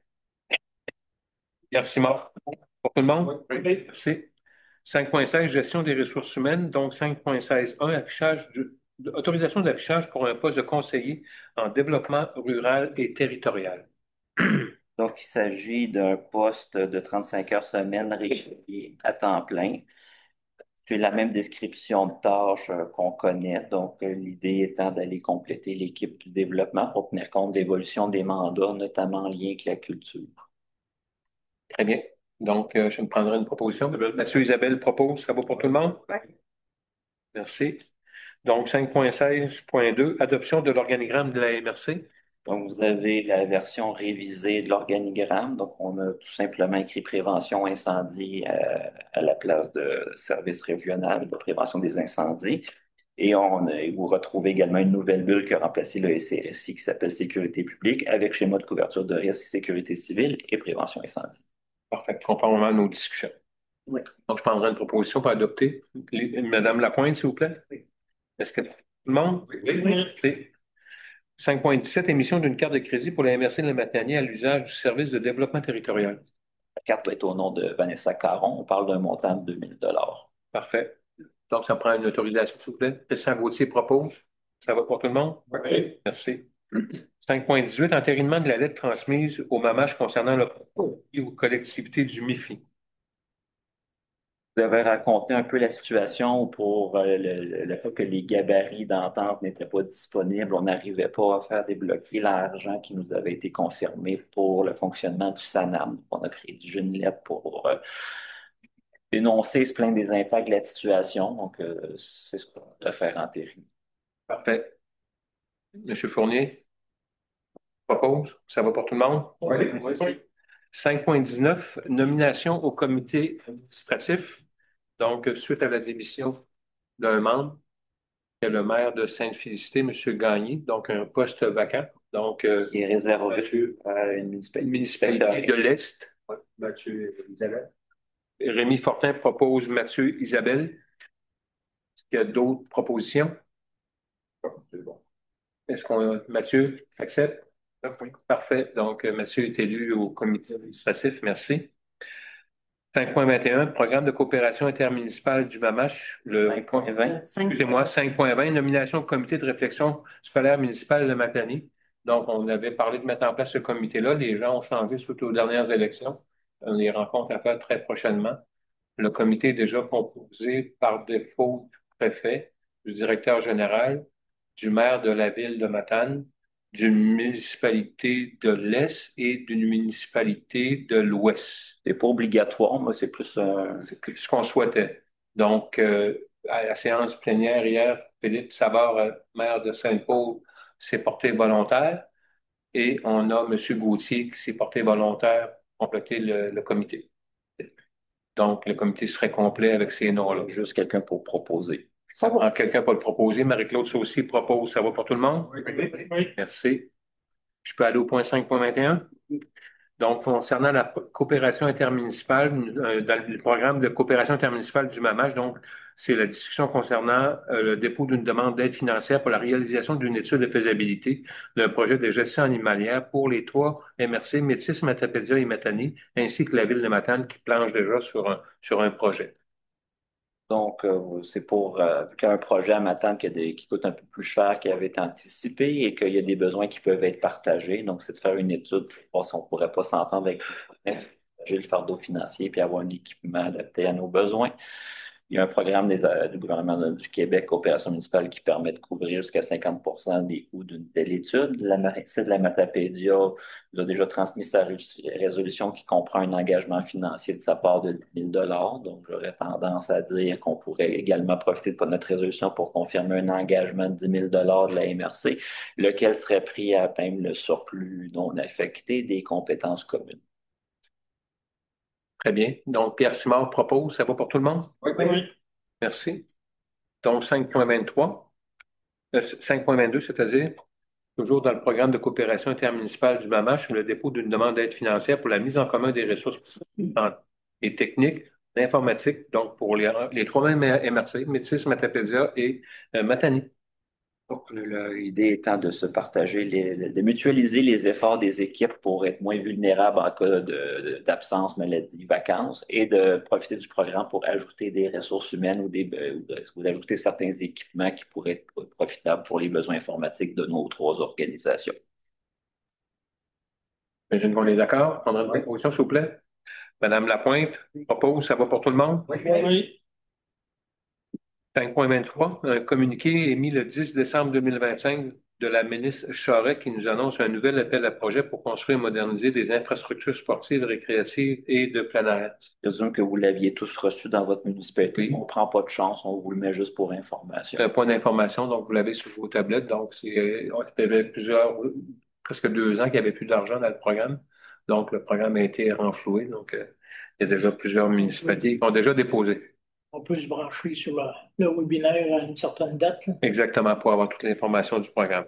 Merci, Marc. Pour tout le monde? Oui. Merci. 5.16, gestion des ressources humaines. Donc, 5.16.1, autorisation d'affichage pour un poste de conseiller en développement rural et territorial. Donc, il s'agit d'un poste de 35 heures semaine régulier à temps plein. Puis la même description de tâches qu'on connaît. Donc, l'idée étant d'aller compléter l'équipe du développement pour tenir compte de l'évolution des mandats, notamment en lien avec la culture. Très bien. Donc, je me prendrai une proposition. Mathieu Isabelle propose, ça va pour tout le monde? Oui. Merci. Donc, 5.16.2, adoption de l'organigramme de la MRC. Donc, vous avez la version révisée de l'organigramme. Donc, on a tout simplement écrit prévention incendie à la place de service régional de prévention des incendies. Et vous retrouvez également une nouvelle bulle qui a remplacé le SRSI qui s'appelle Sécurité publique avec schéma de couverture de risque, sécurité civile et prévention incendie. Parfait. Conformément à nos discussions. Oui. Donc, je prendrai une proposition pour adopter. Madame Lapointe, s'il vous plaît. Oui. Est-ce que tout le monde? Oui. C'est 5.17, émission d'une carte de crédit pour la MRC de la Matanie à l'usage du service de développement territorial. La carte va être au nom de Vanessa Caron. On parle d'un montant de 2 000 $. Parfait. Donc, ça prend une autorisation, s'il vous plaît. Christian Gauthier propose. Ça va pour tout le monde? Oui. Merci. 5.18, entérinement de la lettre transmise au MAMACH concernant le et aux collectivités du MIFI. Vous avez raconté un peu la situation pour le fait que les gabarits d'entente n'étaient pas disponibles. On n'arrivait pas à faire débloquer l'argent qui nous avait été confirmé pour le fonctionnement du SANAM. On a rédigé une lettre pour dénoncer, se plaindre des impacts de la situation. Donc, c'est ce qu'on va faire entériner. Parfait. Monsieur Fournier propose. Ça va pour tout le monde? Oui. 5.19, nomination au comité administratif. Donc, suite à la démission d'un membre, c'est le maire de Sainte-Félicité, M. Gagné, donc un poste vacant. Donc, Qui est réservé à une municipalité de l'Est. Mathieu Isabelle. Rémi Fortin propose Mathieu Isabelle. Est-ce qu'il y a d'autres propositions? C'est bon. Est-ce qu'on Mathieu accepte? Oui. Parfait. Donc, Mathieu est élu au comité administratif. Merci. 5.21, programme de coopération intermunicipale du MAMACH. 5.20. Excusez-moi, 5.20, nomination au comité de réflexion scolaire municipale de Matanie. Donc, on avait parlé de mettre en place ce comité-là. Les gens ont changé suite aux dernières élections. On les rencontre à faire très prochainement. Le comité est déjà composé par défaut du préfet, du directeur général, du maire de la ville de Matane, d'une municipalité de l'Est et d'une municipalité de l'Ouest. C'est pas obligatoire, mais c'est plus C'est ce qu'on souhaitait. Donc, à la séance plénière hier, Philippe Savard, maire de Saint-Paul, s'est porté volontaire et on a M. Gauthier qui s'est porté volontaire pour compléter le comité. Donc, le comité serait complet avec ces noms-là. juste quelqu'un pour proposer. Ça prend quelqu'un pour le proposer. Marie-Claude Saucy propose. Ça va pour tout le monde? Oui. Merci. Je peux aller au point 5.21? Donc, concernant la coopération intermunicipale, dans le programme de coopération intermunicipale du MAMAJ, donc, c'est la discussion concernant le dépôt d'une demande d'aide financière pour la réalisation d'une étude de faisabilité d'un projet de gestion animalière pour les trois MRC, Métis, Matapédia et Matane, ainsi que la ville de Matane qui planche déjà sur un projet. Donc, c'est pour vu qu'il y a un projet à m'attendre qui coûte un peu plus cher qu'il avait été anticipé et qu'il y a des besoins qui peuvent être partagés. Donc, c'est de faire une étude pour voir si on pourrait pas s'entendre avec le fardeau financier puis avoir un équipement adapté à nos besoins. Il y a un programme du gouvernement du Québec, Coopération municipale, qui permet de couvrir jusqu'à 50% des coûts d'une telle étude. La MRC de la Matapédia nous a déjà transmis sa résolution qui comprend un engagement financier de sa part de 10 000 $. Donc, j'aurais tendance à dire qu'on pourrait également profiter de notre résolution pour confirmer un engagement de 10 000 $ de la MRC, lequel serait pris à même le surplus non affecté des compétences communes. Très bien. Donc, Pierre Simard propose. Ça va pour tout le monde? Oui. Merci. Donc, 5.23, 5.22, c'est-à-dire toujours dans le programme de coopération intermunicipale du MAMAJ, le dépôt d'une demande d'aide financière pour la mise en commun des ressources et techniques d'informatique, donc pour les trois mêmes MRC, Métis, Matapédia et Matane. Donc, l'idée étant de se partager, de mutualiser les efforts des équipes pour être moins vulnérables en cas d'absence, maladie, vacances, et de profiter du programme pour ajouter des ressources humaines ou d'ajouter certains équipements qui pourraient être profitables pour les besoins informatiques de nos trois organisations. J'imagine qu'on est d'accord. Prendra une proposition, s'il vous plaît. Madame Lapointe propose. Ça va pour tout le monde? Oui. 5.23, un communiqué émis le 10 décembre 2025 de la ministre Charest qui nous annonce un nouvel appel à projet pour construire et moderniser des infrastructures sportives, récréatives et de plein air. Je présume que vous l'aviez tous reçu dans votre municipalité. On ne prend pas de chance, on vous le met juste pour information. Un point d'information, donc vous l'avez sur vos tablettes. Donc, ça fait presque 2 ans qu'il n'y avait plus d'argent dans le programme. Donc, le programme a été renfloué. Donc, il y a déjà plusieurs municipalités qui ont déjà déposé. On peut se brancher sur le webinaire à une certaine date. Exactement, pour avoir toute l'information du programme.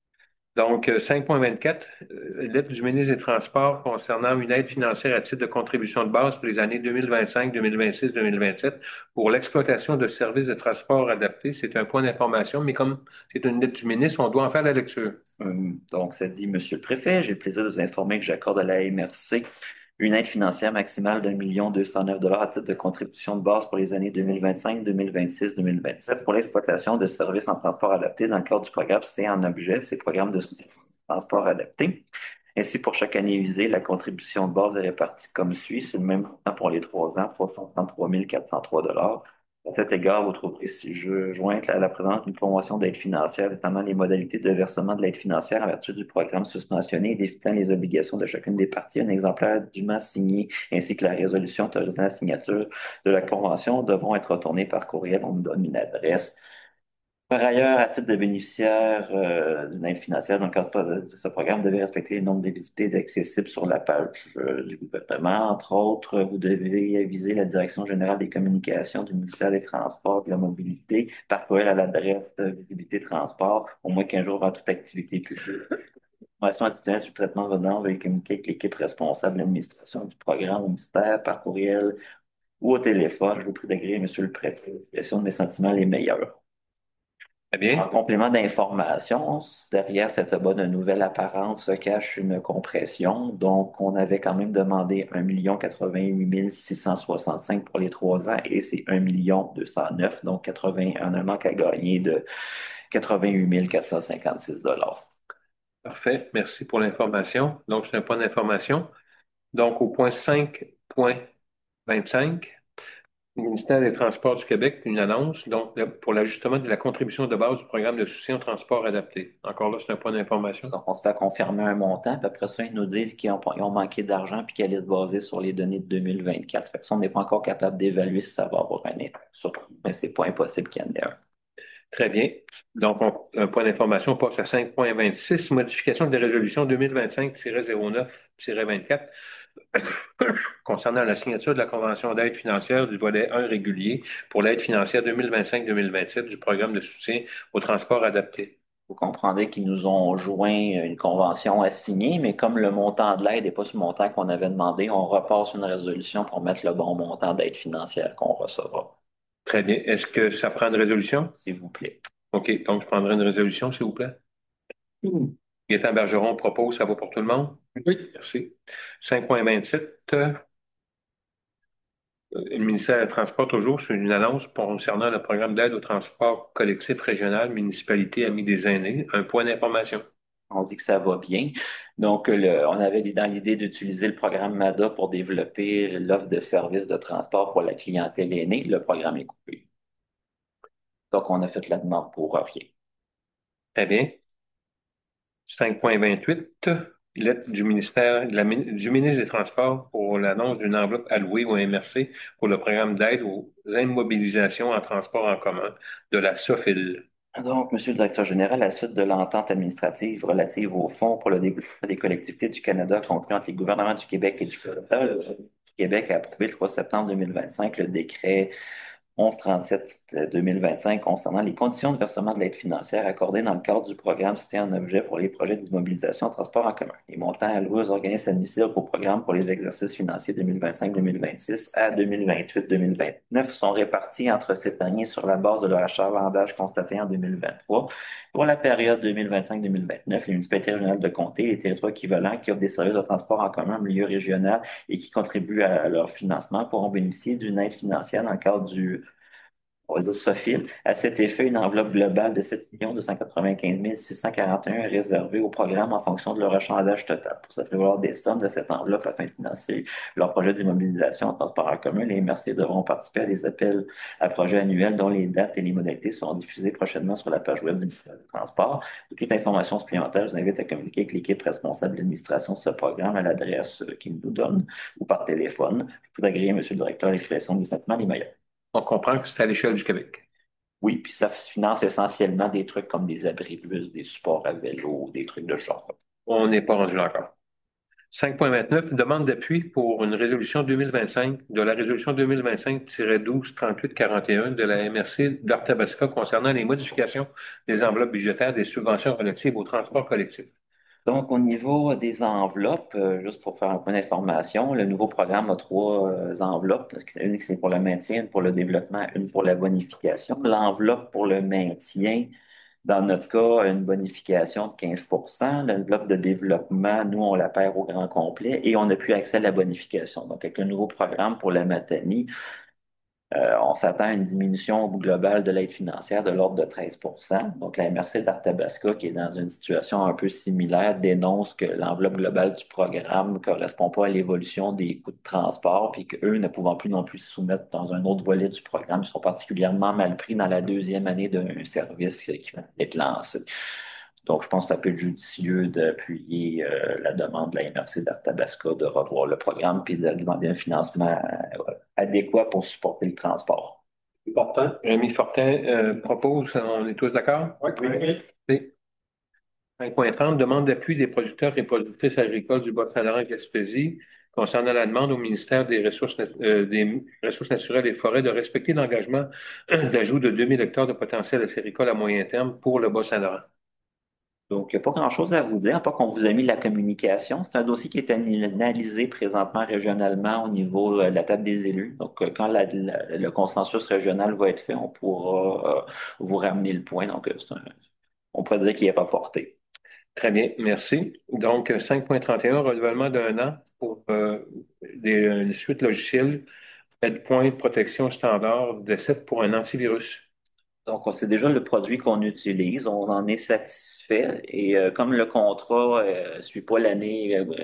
Donc, 5.24, lettre du ministre des Transports concernant une aide financière à titre de contribution de base pour les années 2025, 2026, 2027 pour l'exploitation de services de transport adaptés. C'est un point d'information, mais comme c'est une lettre du ministre, on doit en faire la lecture. Donc, ça dit, Monsieur le Préfet, j'ai le plaisir de vous informer que j'accorde à la MRC une aide financière maximale d'1 209 $ à titre de contribution de base pour les années 2025, 2026, 2027 pour l'exploitation de services en transport adapté dans le cadre du programme cité en objet, ces programmes de transport adapté. Ainsi, pour chaque année visée, la contribution de base est répartie comme suit. C'est le même montant pour les 3 ans, 333 403 $. À cet égard, vous trouverez jointe à la présente une promotion d'aide financière, notamment les modalités de versement de l'aide financière en vertu du programme susmentionné et définissant les obligations de chacune des parties. Un exemplaire dûment signé ainsi que la résolution autorisant la signature de la convention devront être retournés par courriel. On nous donne une adresse. Par ailleurs, à titre de bénéficiaire d'une aide financière dans le cadre de ce programme, vous devez respecter le nombre de visités accessibles sur la page du gouvernement. Entre autres, vous devez viser la Direction générale des communications du ministère des Transports et de la Mobilité par courriel à l'adresse Visibilité Transport au moins 15 jours avant toute activité publique. Information additionnelle sur le traitement de données, veuillez communiquer avec l'équipe responsable de l'administration du programme au ministère par courriel ou au téléphone. Je vous prie d'agréer, Monsieur le Préfet. L'expression de mes sentiments les meilleurs. Très bien. En complément d'information, derrière cette bonne nouvelle apparente se cache une compression. Donc, on avait quand même demandé 1 665 pour les 3 ans et c'est 1 209, donc un manque à gagner de 88 456 $. Parfait. Merci pour l'information. Donc, c'est un point d'information. Donc, au point 5.25, Le ministère des Transports du Québec, une annonce, donc, pour l'ajustement de la contribution de base du programme de soutien au transport adapté. Encore là, c'est un point d'information. Donc, on se fait confirmer un montant, puis après ça, ils nous disent ils ont manqué d'argent puis qu'ils allaient se baser sur les données de 2024. Fait que ça, on n'est pas encore capable d'évaluer si ça va avoir un impact sur, mais c'est pas impossible qu'il y en ait un. Très bien. Donc, un point d'information, on passe à 5.26, modification des résolutions 2025-09-24 concernant la signature de la convention d'aide financière du volet 1 régulier pour l'aide financière 2025-2027 du programme de soutien au transport adapté. Vous comprendrez qu'ils nous ont joint une convention à signer, mais comme le montant de l'aide n'est pas ce montant qu'on avait demandé, on repasse une résolution pour mettre le bon montant d'aide financière qu'on recevra. Très bien. Est-ce que ça prend une résolution? S'il vous plaît. OK. Donc, je prendrai une résolution, s'il vous plaît. Gaétan Bergeron propose, ça va pour tout le monde? Oui. Merci. 5.27. Le ministère des Transports, toujours, sur une annonce concernant le programme d'aide au transport collectif régional, municipalité, Amis des aînés. Un point d'information. On dit que ça va bien. Donc, on avait dans l'idée d'utiliser le programme MADA pour développer l'offre de services de transport pour la clientèle aînée. Le programme est coupé. Donc, on a fait la demande pour rien. Très bien. 5.28. Lettre du ministère, du ministre des Transports pour l'annonce d'une enveloppe allouée au MRC pour le programme d'aide aux immobilisations en transport en commun de la SOFIL. Donc, Monsieur le Directeur général, à la suite de l'entente administrative relative au Fonds pour le développement des collectivités du Canada conclu entre les gouvernements du Québec et du fédéral, le Québec a approuvé le 3 septembre 2025 le décret 1137-2025 concernant les conditions de versement de l'aide financière accordée dans le cadre du programme Cité en objet pour les projets d'immobilisation en transport en commun. Les montants alloués aux organismes admissibles au programme pour les exercices financiers 2025-2026 à 2028-2029 sont répartis entre cette année sur la base de leur achalandage constaté en 2023. Pour la période 2025-2029, les municipalités régionales de comté, les territoires équivalents qui offrent des services de transport en commun en milieu régional et qui contribuent à leur financement pourront bénéficier d'une aide financière dans le cadre du SOFIL. À cet effet, une enveloppe globale de 7 295 641 est réservée au programme en fonction de leur échange total. Pour se prévoir des sommes de cette enveloppe afin de financer leur projet d'immobilisation en transport en commun, les MRC devront participer à des appels à projets annuels dont les dates et les modalités seront diffusées prochainement sur la page web du ministère du Transport. Pour toute information supplémentaire, je vous invite à communiquer avec l'équipe responsable de l'administration de ce programme à l'adresse qu'ils nous donnent ou par téléphone. Je voudrais agréer, Monsieur le Directeur, l'expression du sentiment les meilleurs. On comprend que c'est à l'échelle du Québec. Oui, puis ça finance essentiellement des trucs comme des abribus, des supports à vélo, des trucs de ce genre. On n'est pas rendu là encore. 5.29, demande d'appui pour une résolution 2025, de la résolution 2025-12-38-41 de la MRC d'Arthabasca concernant les modifications des enveloppes budgétaires des subventions relatives au transport collectif. Donc, au niveau des enveloppes, juste pour faire un point d'information, le nouveau programme a trois enveloppes. Une c'est pour le maintien, une pour le développement, une pour la bonification. L'enveloppe pour le maintien, dans notre cas, a une bonification de 15 %. L'enveloppe de développement, nous, on la perd au grand complet et on n'a plus accès à la bonification. Donc, avec le nouveau programme pour la Matanie, on s'attend à une diminution globale de l'aide financière de l'ordre de 13 %. Donc, la MRC d'Arthabasca, qui est dans une situation un peu similaire, dénonce que l'enveloppe globale du programme ne correspond pas à l'évolution des coûts de transport, puis qu'eux, ne pouvant plus non plus se soumettre dans un autre volet du programme, ils sont particulièrement mal pris dans la deuxième année d'un service qui va être lancé. Donc, je pense que ça peut être judicieux d'appuyer la demande de la MRC d'Arthabasca de revoir le programme puis de demander un financement adéquat pour supporter le transport. Fortin. Rémi Fortin propose, on est tous d'accord? Oui. Oui. 5.30, demande d'appui des producteurs et productrices agricoles du Bas-Saint-Laurent-Gaspésie concernant la demande au ministère des Ressources naturelles et forêts de respecter l'engagement d'ajout de 2000 hectares de potentiel acéricole à moyen terme pour le Bas-Saint-Laurent. Donc, il n'y a pas grand-chose à vous dire, pas qu'on vous a mis la communication. C'est un dossier qui est analysé présentement régionalement au niveau de la table des élus. Donc, quand le consensus régional va être fait, on pourra vous ramener le point. Donc, on pourrait dire qu'il est reporté. Très bien, merci. Donc, 5.31, renouvellement d'un an pour une suite logicielle, Endpoint protection standard de 7 pour un antivirus. Donc, c'est déjà le produit qu'on utilise, on en est satisfait et comme le contrat ne suit pas l'année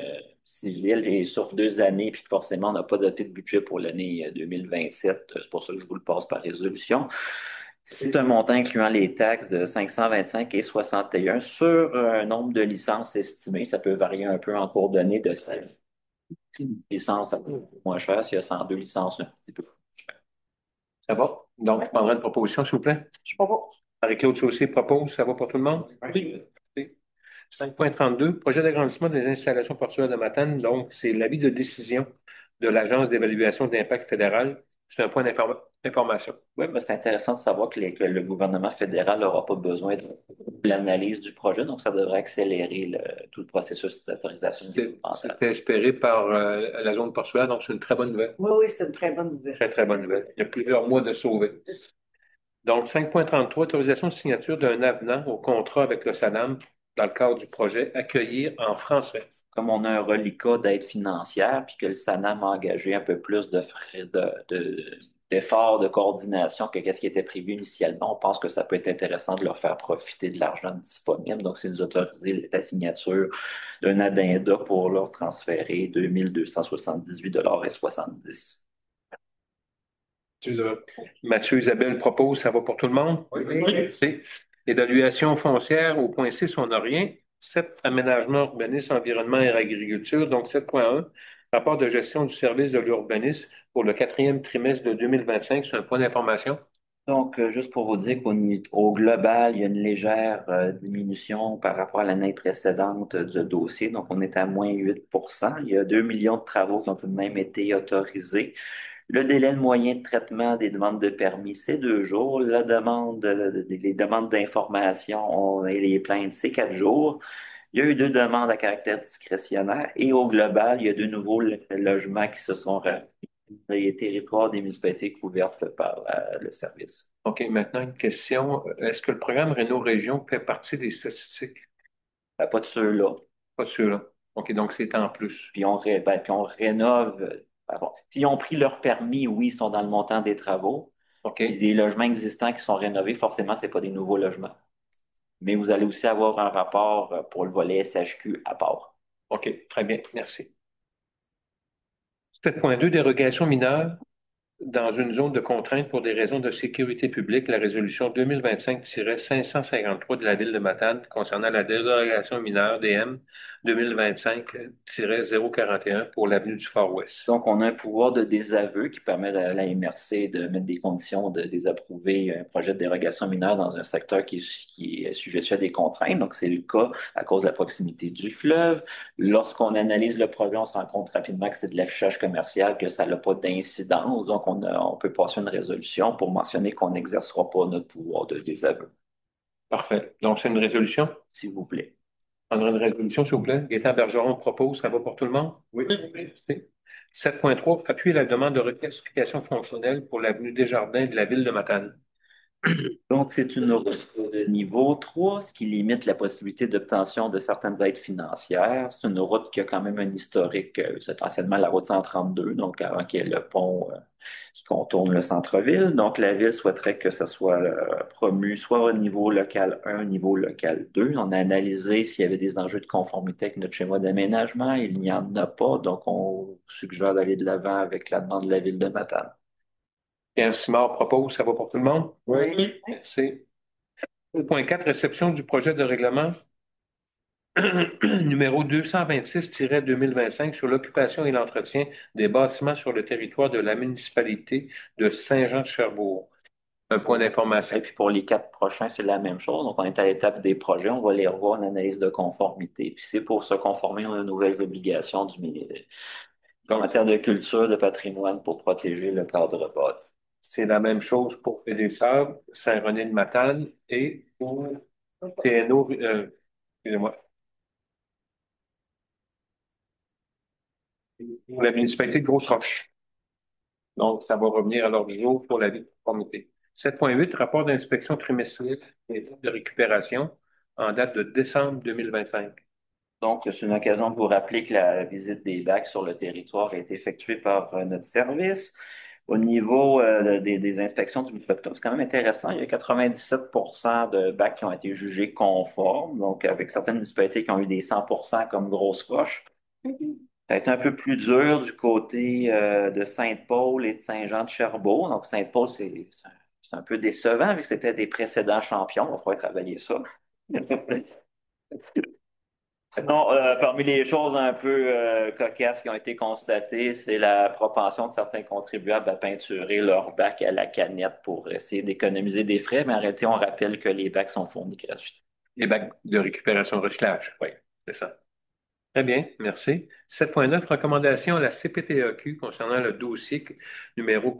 civile et sur 2 années, puis forcément, on n'a pas doté de budget pour l'année 2027. C'est pour ça que je vous le passe par résolution. C'est un montant incluant les taxes de 525 et 61 sur un nombre de licences estimées. Ça peut varier un peu en cours d'année de 5 licences, ça coûte moins cher. S'il y a 102 licences, un petit peu. Ça va? Donc, je prendrai une proposition, s'il vous plaît. Je propose. Marie-Claude Saucier propose. Ça va pour tout le monde? Oui. 5.32, projet d'agrandissement des installations portuaires de Matane. Donc, c'est l'avis de décision de l'Agence d'évaluation d'impact fédéral. C'est un point d'information. Oui, mais c'est intéressant de savoir que le gouvernement fédéral n'aura pas besoin de l'analyse du projet, donc ça devrait accélérer tout le processus d'autorisation. C'était espéré par la zone portuaire, donc c'est une très bonne nouvelle. Oui, oui, c'est une très bonne nouvelle. Très, très bonne nouvelle. Il y a plusieurs mois de sauver. Donc, 5.33, autorisation de signature d'un avenant au contrat avec le SADAM dans le cadre du projet Accueillir en français. Comme on a un reliquat d'aide financière, puis que le SANAM a engagé un peu plus de frais d'efforts de coordination que ce qui était prévu initialement, on pense que ça peut être intéressant de leur faire profiter de l'argent disponible. Donc, c'est nous autoriser la signature d'un addenda pour leur transférer 2 278,70 $. Mathieu Isabelle propose, ça va pour tout le monde? Oui. C'est évaluation foncière au point 6, on n'a rien. 7, aménagement, urbanisme, environnement et agriculture. Donc 7.1, rapport de gestion du service de l'urbanisme pour le 4e trimestre de 2025. C'est un point d'information. Donc, juste pour vous dire qu'au global, il y a une légère diminution par rapport à l'année précédente du dossier. Donc, on est à moins 8%. Il y a 2 millions de travaux qui ont tout de même été autorisés. Le délai moyen de traitement des demandes de permis, c'est 2 jours. Les demandes d'information et les plaintes, c'est 4 jours. Il y a eu 2 demandes à caractère discrétionnaire et au global, il y a de nouveaux logements qui se sont les territoires des municipalités couvertes par le service. OK, maintenant une question. Est-ce que le programme Réno-Région fait partie des statistiques? Pas de ceux-là. Pas sûr. OK, donc c'est en plus. Puis puis on rénove. S'ils ont pris leur permis, oui, ils sont dans le montant des travaux. OK. Puis des logements existants qui sont rénovés, forcément, c'est pas des nouveaux logements. Mais vous allez aussi avoir un rapport pour le volet SHQ à part. OK, très bien, merci. 7.2, dérogation mineure dans une zone de contrainte pour des raisons de sécurité publique, la résolution 2025-553 de la Ville de Matane concernant la dérogation mineure DM 2025-041 pour l'avenue du Far-West. Donc, on a un pouvoir de désaveu qui permet à la MRC de mettre des conditions de désapprouver un projet de dérogation mineure dans un secteur qui est sujet à des contraintes. Donc, c'est le cas à cause de la proximité du fleuve. Lorsqu'on analyse le projet, on se rend compte rapidement que c'est de l'affichage commercial, que ça n'a pas d'incidence. Donc, on peut passer une résolution pour mentionner qu'on n'exercera pas notre pouvoir de désaveu. Parfait. Donc, c'est une résolution? S'il vous plaît. On a une résolution, s'il vous plaît. Gaétan Bergeron propose, ça va pour tout le monde? Oui. 7.3, appuyer la demande de reclassification fonctionnelle pour l'avenue Desjardins de la Ville de Matane. Donc, c'est une route de niveau 3, ce qui limite la possibilité d'obtention de certaines aides financières. C'est une route qui a quand même un historique, c'est anciennement la route 132, donc avant qu'il y ait le pont qui contourne le centre-ville. Donc, la ville souhaiterait que ça soit promu soit au niveau local 1, au niveau local 2. On a analysé s'il y avait des enjeux de conformité avec notre schéma d'aménagement. Il n'y en a pas, donc on suggère d'aller de l'avant avec la demande de la ville de Matane. Pierre Simard propose, ça va pour tout le monde? Oui. Merci. 2.4, réception du projet de règlement numéro 226-2025 sur l'occupation et l'entretien des bâtiments sur le territoire de la municipalité de Saint-Jean-de-Cherbourg. Un point d'information. Et puis pour les 4 prochains, c'est la même chose. Donc, on est à l'étape des projets. On va les revoir en analyse de conformité. Puis c'est pour se conformer aux nouvelles obligations du ministère en matière de culture, de patrimoine pour protéger le cadre bâti. C'est la même chose pour Pédé-Sable, Saint-René-de-Matane et pour TNO, excusez-moi, pour la municipalité de Grosse-Roche. Donc, ça va revenir à l'ordre du jour pour la vie de conformité. 7.8, rapport d'inspection trimestrielle et de récupération en date de décembre 2025. Donc, c'est une occasion de vous rappeler que la visite des bacs sur le territoire a été effectuée par notre service. Au niveau des inspections du microtome, c'est quand même intéressant. Il y a 97% de bacs qui ont été jugés conformes, donc avec certaines municipalités qui ont eu des 100% comme Grosse-Roche. Ça a été un peu plus dur du côté de Sainte-Paul et de Saint-Jean-de-Cherbourg. Donc, Sainte-Paul, c'est un peu décevant vu que c'était des précédents champions. Il va falloir travailler ça. Sinon, parmi les choses un peu cocasses qui ont été constatées, c'est la propension de certains contribuables à peinturer leur bac à la canette pour essayer d'économiser des frais. Mais en réalité, on rappelle que les bacs sont fournis gratuitement. Les bacs de récupération recyclage, oui, c'est ça. Très bien, merci. 7.9, recommandation à la CPTAQ concernant le dossier numéro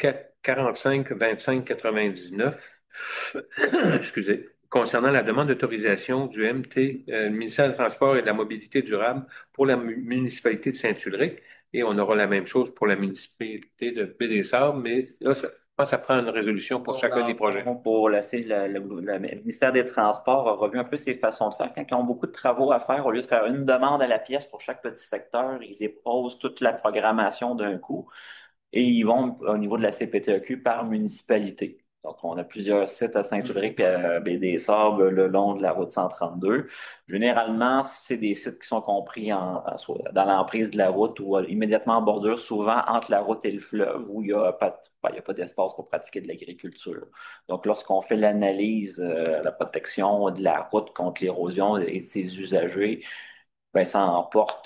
45-25-99, excusez, concernant la demande d'autorisation du MT, ministère des Transports et de la Mobilité durable pour la municipalité de Saint-Ulrich. Et on aura la même chose pour la municipalité de Baie-des-Sables, mais là, je pense que ça prend une résolution pour chacun des projets. Pour le ministère des Transports a revu un peu ses façons de faire. Quand ils ont beaucoup de travaux à faire, au lieu de faire une demande à la pièce pour chaque petit secteur, ils déposent toute la programmation d'un coup et ils vont au niveau de la CPTEQ par municipalité. Donc, on a plusieurs sites à Saint-Ulrich et à Baie-des-Sables le long de la route 132. Généralement, c'est des sites qui sont compris dans l'emprise de la route ou immédiatement en bordure, souvent entre la route et le fleuve, où il n'y a pas, il y a pas d'espace pour pratiquer de l'agriculture. Donc, lorsqu'on fait l'analyse de la protection de la route contre l'érosion et de ses usagers, ben, ça emporte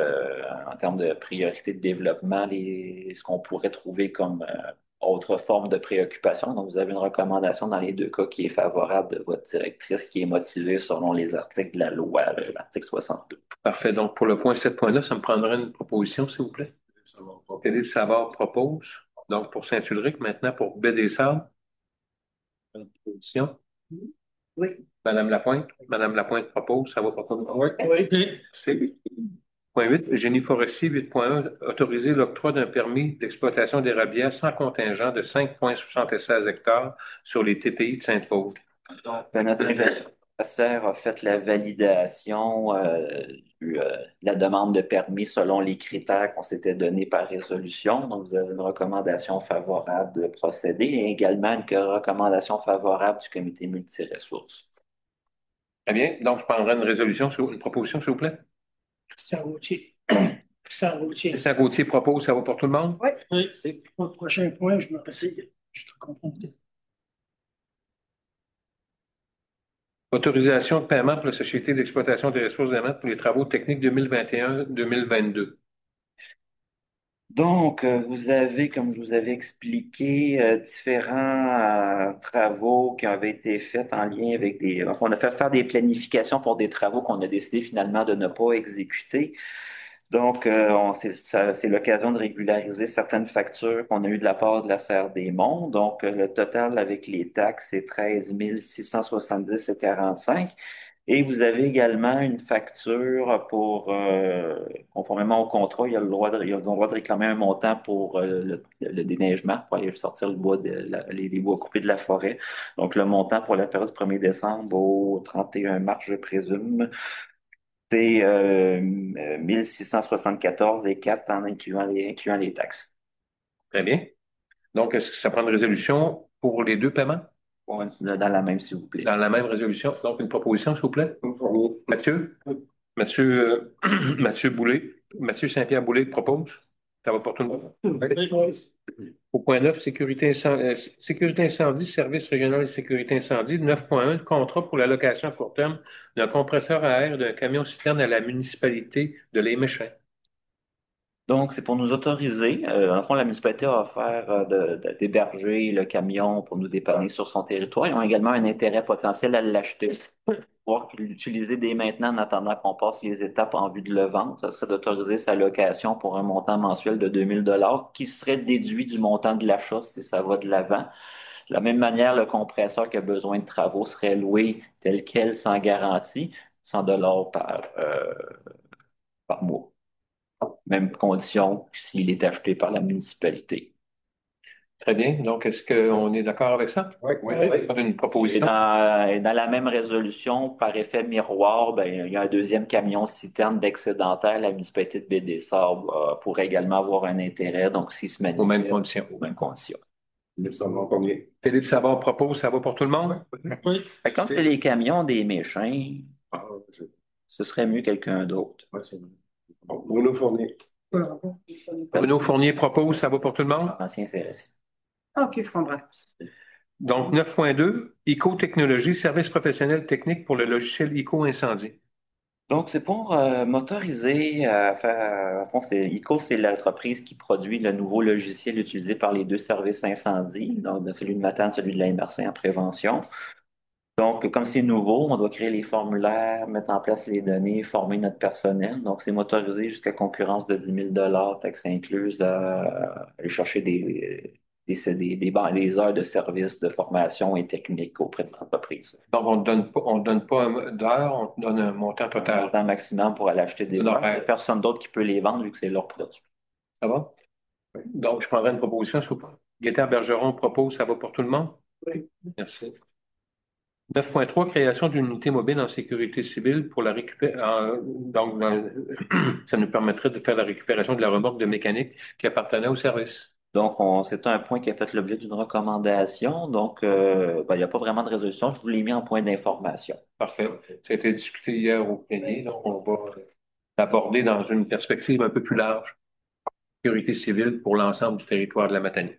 en termes de priorité de développement ce qu'on pourrait trouver comme autre forme de préoccupation. Donc, vous avez une recommandation dans les deux cas qui est favorable de votre directrice, qui est motivée selon les articles de la loi, l'article 62. Parfait. Donc, pour le point 7.9, ça me prendrait une proposition, s'il vous plaît. Philippe Savard propose. Donc, pour Saint-Ulrich, maintenant pour Baie-des-Sables. Une proposition. Oui. Madame Lapointe propose. Ça va pour tout le monde? Oui. C'est point 8. Génie forestier, 8.1. Autoriser l'octroi d'un permis d'exploitation d'érablière sans contingent de 5,76 hectares sur les TPI de Sainte-Paul. Donc, notre ingénieur a fait la validation de la demande de permis selon les critères qu'on s'était donnés par résolution. Donc, vous avez une recommandation favorable de procéder et également une recommandation favorable du comité multiressources. Très bien. Donc, je prendrai une proposition, s'il vous plaît. Christian Gauthier. Christian Gauthier. Christian Gauthier propose. Ça va pour tout le monde? Oui. Oui. Au prochain point, je me ressaye. Je te comprends. Autorisation de paiement pour la Société d'exploitation des ressources humaines pour les travaux techniques 2021-2022. Donc, vous avez, comme je vous avais expliqué, différents travaux qui avaient été faits en lien avec enfin, on a fait faire des planifications pour des travaux qu'on a décidé finalement de ne pas exécuter. Donc, c'est l'occasion de régulariser certaines factures qu'on a eues de la part de la Serre des Monts. Donc, le total avec les taxes, c'est 13 670,45. Et vous avez également une facture pour, conformément au contrat, ils ont le droit de réclamer un montant pour le déneigement, pour aller sortir le bois les bois coupés de la forêt. Donc, le montant pour la période du 1er décembre au 31 mars, je présume, c'est 1674 et 4 en incluant les taxes. Très bien. Donc, est-ce que ça prend une résolution pour les deux paiements? Dans la même, s'il vous plaît. Dans la même résolution. Donc, une proposition, s'il vous plaît. Mathieu? Mathieu Boulay. Mathieu Saint-Pierre-Boulay propose. Ça va pour tout le monde? Au point 9, sécurité incendie, service régional de sécurité incendie. 9.1, contrat pour la location à court terme d'un compresseur à air d'un camion-citerne à la municipalité de Les-Méchants. Donc, c'est pour nous autoriser. En fond, la municipalité a offert d'héberger le camion pour nous dépanner sur son territoire. Ils ont également un intérêt potentiel à l'acheter, pouvoir l'utiliser dès maintenant en attendant qu'on passe les étapes en vue de le vendre. Ça serait d'autoriser sa location pour un montant mensuel de 2 000 qui serait déduit du montant de l'achat si ça va de l'avant. De la même manière, le compresseur qui a besoin de travaux serait loué tel quel sans garantie, 100 par mois. Même condition s'il est acheté par la municipalité. Très bien. Donc, est-ce qu'on est d'accord avec ça? Oui. Une Et proposition. dans la même résolution, par effet miroir, ben, il y a un deuxième camion citerne d'excédentaire. La municipalité de Baie-des-Sables pourrait également avoir un intérêt, donc s'il se manifeste Aux mêmes conditions. aux mêmes conditions. Philippe Savard propose. Ça va pour tout le monde? Oui. Fait que quand c'est les camions des méchants, ce serait mieux quelqu'un d'autre. Bruno Fournier. Bruno Fournier propose, ça va pour tout le monde? Ancien CRSI. OK, je comprends. Donc, 9.2, ICO-technologie, service professionnel technique pour le logiciel ICO-incendie. Donc, c'est pour m'autoriser à faire. En fond, ICO, c'est l'entreprise qui produit le nouveau logiciel utilisé par les deux services incendie, donc celui de Matane, celui de la MRC en prévention. Donc, comme c'est nouveau, on doit créer les formulaires, mettre en place les données, former notre personnel. Donc, c'est motorisé jusqu'à concurrence de 10 000 taxes incluses, à aller chercher des heures de service, de formation et technique auprès de l'entreprise. Donc, on ne donne pas d'heure, on donne un montant Un total. montant maximum pour aller acheter des heures. Il n'y a personne d'autre qui peut les vendre vu que c'est leur produit. Ça va? Donc, je prendrai une proposition, s'il vous plaît. Gaétan Bergeron propose, ça va pour tout le monde? Oui. Merci. 9.3, création d'une unité mobile en sécurité civile pour la récupération. Donc, ça nous permettrait de faire la récupération de la remorque de mécanique qui appartenait au service. Donc, c'est un point qui a fait l'objet d'une recommandation. Donc, il n'y a pas vraiment de résolution. Je vous l'ai mis en point d'information. Parfait. Ça a été discuté hier au plénier, donc on va l'aborder dans une perspective un peu plus large. Sécurité civile pour l'ensemble du territoire de la Matanie.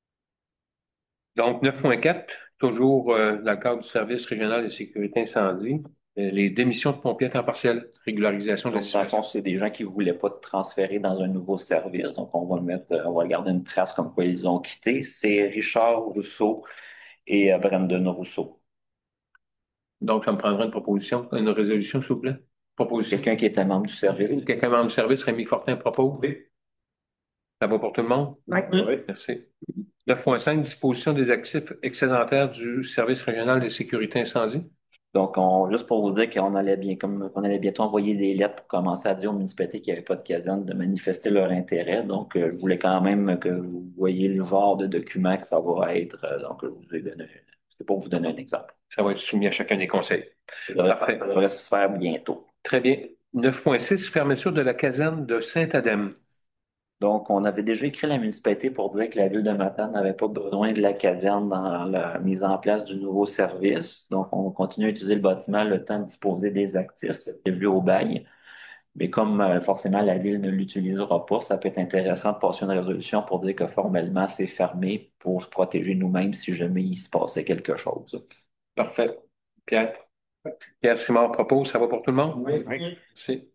Donc, 9.4, toujours dans le cadre du service régional de sécurité incendie, les démissions de pompiers à temps partiel, régularisation de la Donc, dans le situation. fond, c'est des gens qui ne voulaient pas transférer dans un nouveau service. Donc, on va garder une trace comme quoi ils ont quitté. C'est Richard Rousseau et Brandon Rousseau. Donc, ça me prendra une proposition, une résolution, s'il vous plaît. Proposition. Quelqu'un qui était membre du service. Quelqu'un membre du service, Rémi Fortin propose. Ça va pour tout le monde? Oui. Merci. 9.5, disposition des actifs excédentaires du service régional de sécurité incendie. Donc, juste pour vous dire qu'on allait bientôt envoyer des lettres pour commencer à dire aux municipalités qu'il n'y avait pas de caserne de manifester leur intérêt. Donc, je voulais quand même que vous voyez le genre de document que ça va être. Donc, je vous ai donné, c'est pour vous donner un exemple. Ça va être soumis à chacun des conseils. Ça devrait se faire bientôt. Très bien. 9.6, fermeture de la caserne de Saint-Adème. Donc, on avait déjà écrit à la municipalité pour dire que la ville de Matane n'avait pas besoin de la caserne dans la mise en place du nouveau service. Donc, on continue à utiliser le bâtiment le temps de disposer des actifs. C'était prévu au bail. Mais comme forcément la ville ne l'utilisera pas, ça peut être intéressant de passer une résolution pour dire que formellement c'est fermé pour se protéger nous-mêmes si jamais il se passait quelque chose. Parfait. Pierre. Pierre Simard propose, ça va pour tout le monde? Oui. Merci.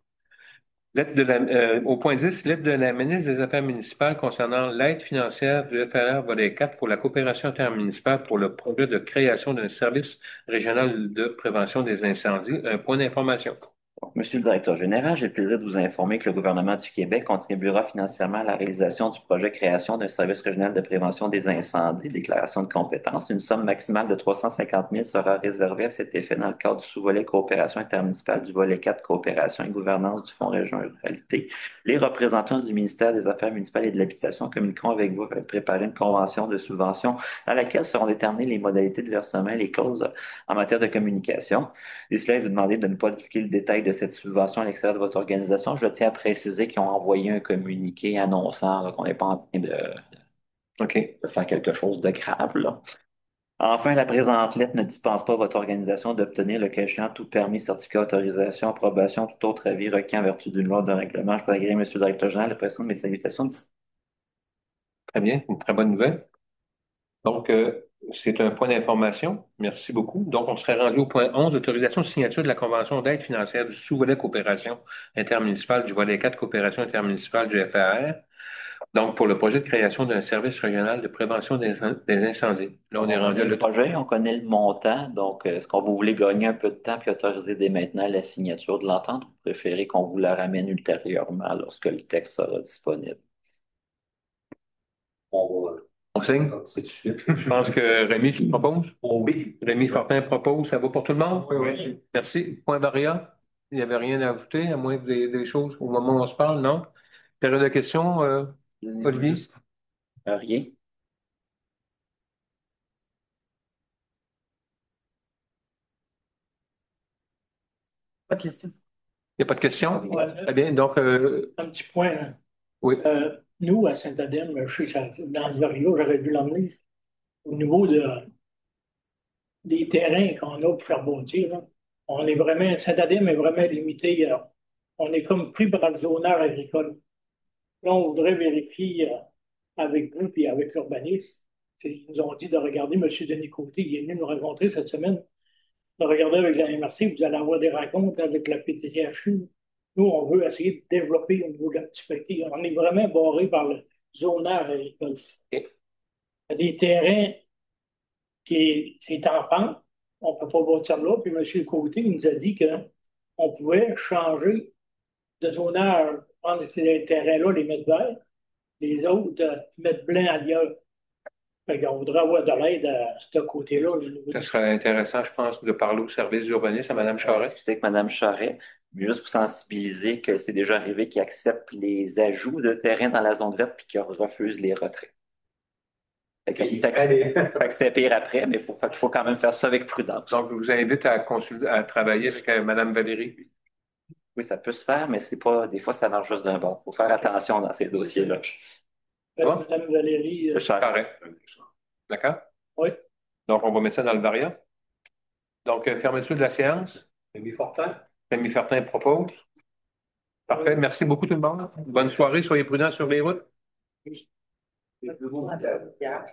Au point 10, lettre de la ministre des Affaires municipales concernant l'aide financière du FRR volet 4 pour la coopération intermunicipale pour le projet de création d'un service régional de prévention des incendies. Un point d'information. Monsieur le directeur général, j'ai le plaisir de vous informer que le gouvernement du Québec contribuera financièrement à la réalisation du projet création d'un service régional de prévention des incendies, déclaration de compétences. Une somme maximale de 350 000 sera réservée à cet effet dans le cadre du sous-volet coopération intermunicipale du volet 4 coopération et gouvernance du Fonds Région Ruralité. Les représentants du ministère des Affaires municipales et de l'Habitation communiqueront avec vous afin de préparer une convention de subvention dans laquelle seront déterminées les modalités de versement et les clauses en matière de communication. Et cela, je vous demander de ne pas divulguer le détail de cette subvention à l'extérieur de votre organisation. Je tiens à préciser qu'ils ont envoyé un communiqué annonçant qu'on n'est pas en train de faire quelque chose de grave, là. Enfin, la présente lettre ne dispense pas votre organisation d'obtenir le cas échéant tout permis, certificat, autorisation, approbation, tout autre avis requis en vertu d'une loi de règlement. Je peux agréer, Monsieur le directeur général, la pression de mes salutations. Très bien, une très bonne nouvelle. Donc, c'est un point d'information. Merci beaucoup. Donc, on serait rendu au point 11, autorisation de signature de la convention d'aide financière du sous-volet coopération intermunicipale du volet 4 coopération intermunicipale du FAR. Donc, pour le projet de création d'un service régional de prévention des incendies. Là, on est rendu à le projet, on connaît le montant. Donc, est-ce qu'on vous voulez gagner un peu de temps puis autoriser dès maintenant la signature de l'entente ou préférez qu'on vous la ramène ultérieurement lorsque le texte sera disponible? On signe? Je pense que Rémi, tu proposes? Oui. Rémi Fortin propose. Ça va pour tout le monde? Oui. Merci. Point Varia? Il n'y avait rien à ajouter, à moins des choses au moment où on se parle, non? Période de questions, Olivier? Rien. Pas de question. Il n'y a pas de questions? Ouais. Très bien. Donc, Un petit point. oui. Nous, à Saint-Adème, je sais que dans le Vario, j'aurais dû l'emmener. Au niveau des terrains qu'on a pour faire bâtir, là, on est vraiment, Saint-Adème est vraiment limité. On est comme pris par le zonage agricole. Là, on voudrait vérifier avec vous et avec l'urbaniste. Ils nous ont dit de regarder M. Denis Côté, il est venu nous rencontrer cette semaine, de regarder avec la MRC, vous allez avoir des rencontres avec la PTCHU. Nous, on veut essayer de développer au niveau de la municipalité. On est vraiment barré par le zonage agricole. Il y a des terrains c'est en pente, on ne peut pas bâtir là, puis M. Côté nous a dit qu'on pouvait changer de zonage, prendre ces terrains-là, les mettre verts, les autres, mettre blanc ailleurs. Fait qu'on voudrait avoir de l'aide à ce côté-là. Ça serait intéressant, je pense, de parler au service d'urbanisme à Mme Charest. Discuter avec Mme Charest, juste pour sensibiliser que c'est déjà arrivé qu'ils acceptent les ajouts de terrain dans la zone verte puis qu'ils refusent les retraits. Fait que c'était pire après, mais il faut quand même faire ça avec prudence. Donc, je vous invite à travailler avec Mme Valérie. Oui, ça peut se faire, mais c'est pas, des fois, ça marche juste d'un bord. Il faut faire attention dans ces dossiers-là. Mme Valérie. Correct. D'accord? Oui. Donc, on va mettre ça dans le variant. Donc, fermeture de la séance. Rémi Fortin? Rémi Fortin propose. Parfait. Merci beaucoup tout le monde. Bonne soirée. Soyez prudents sur les routes.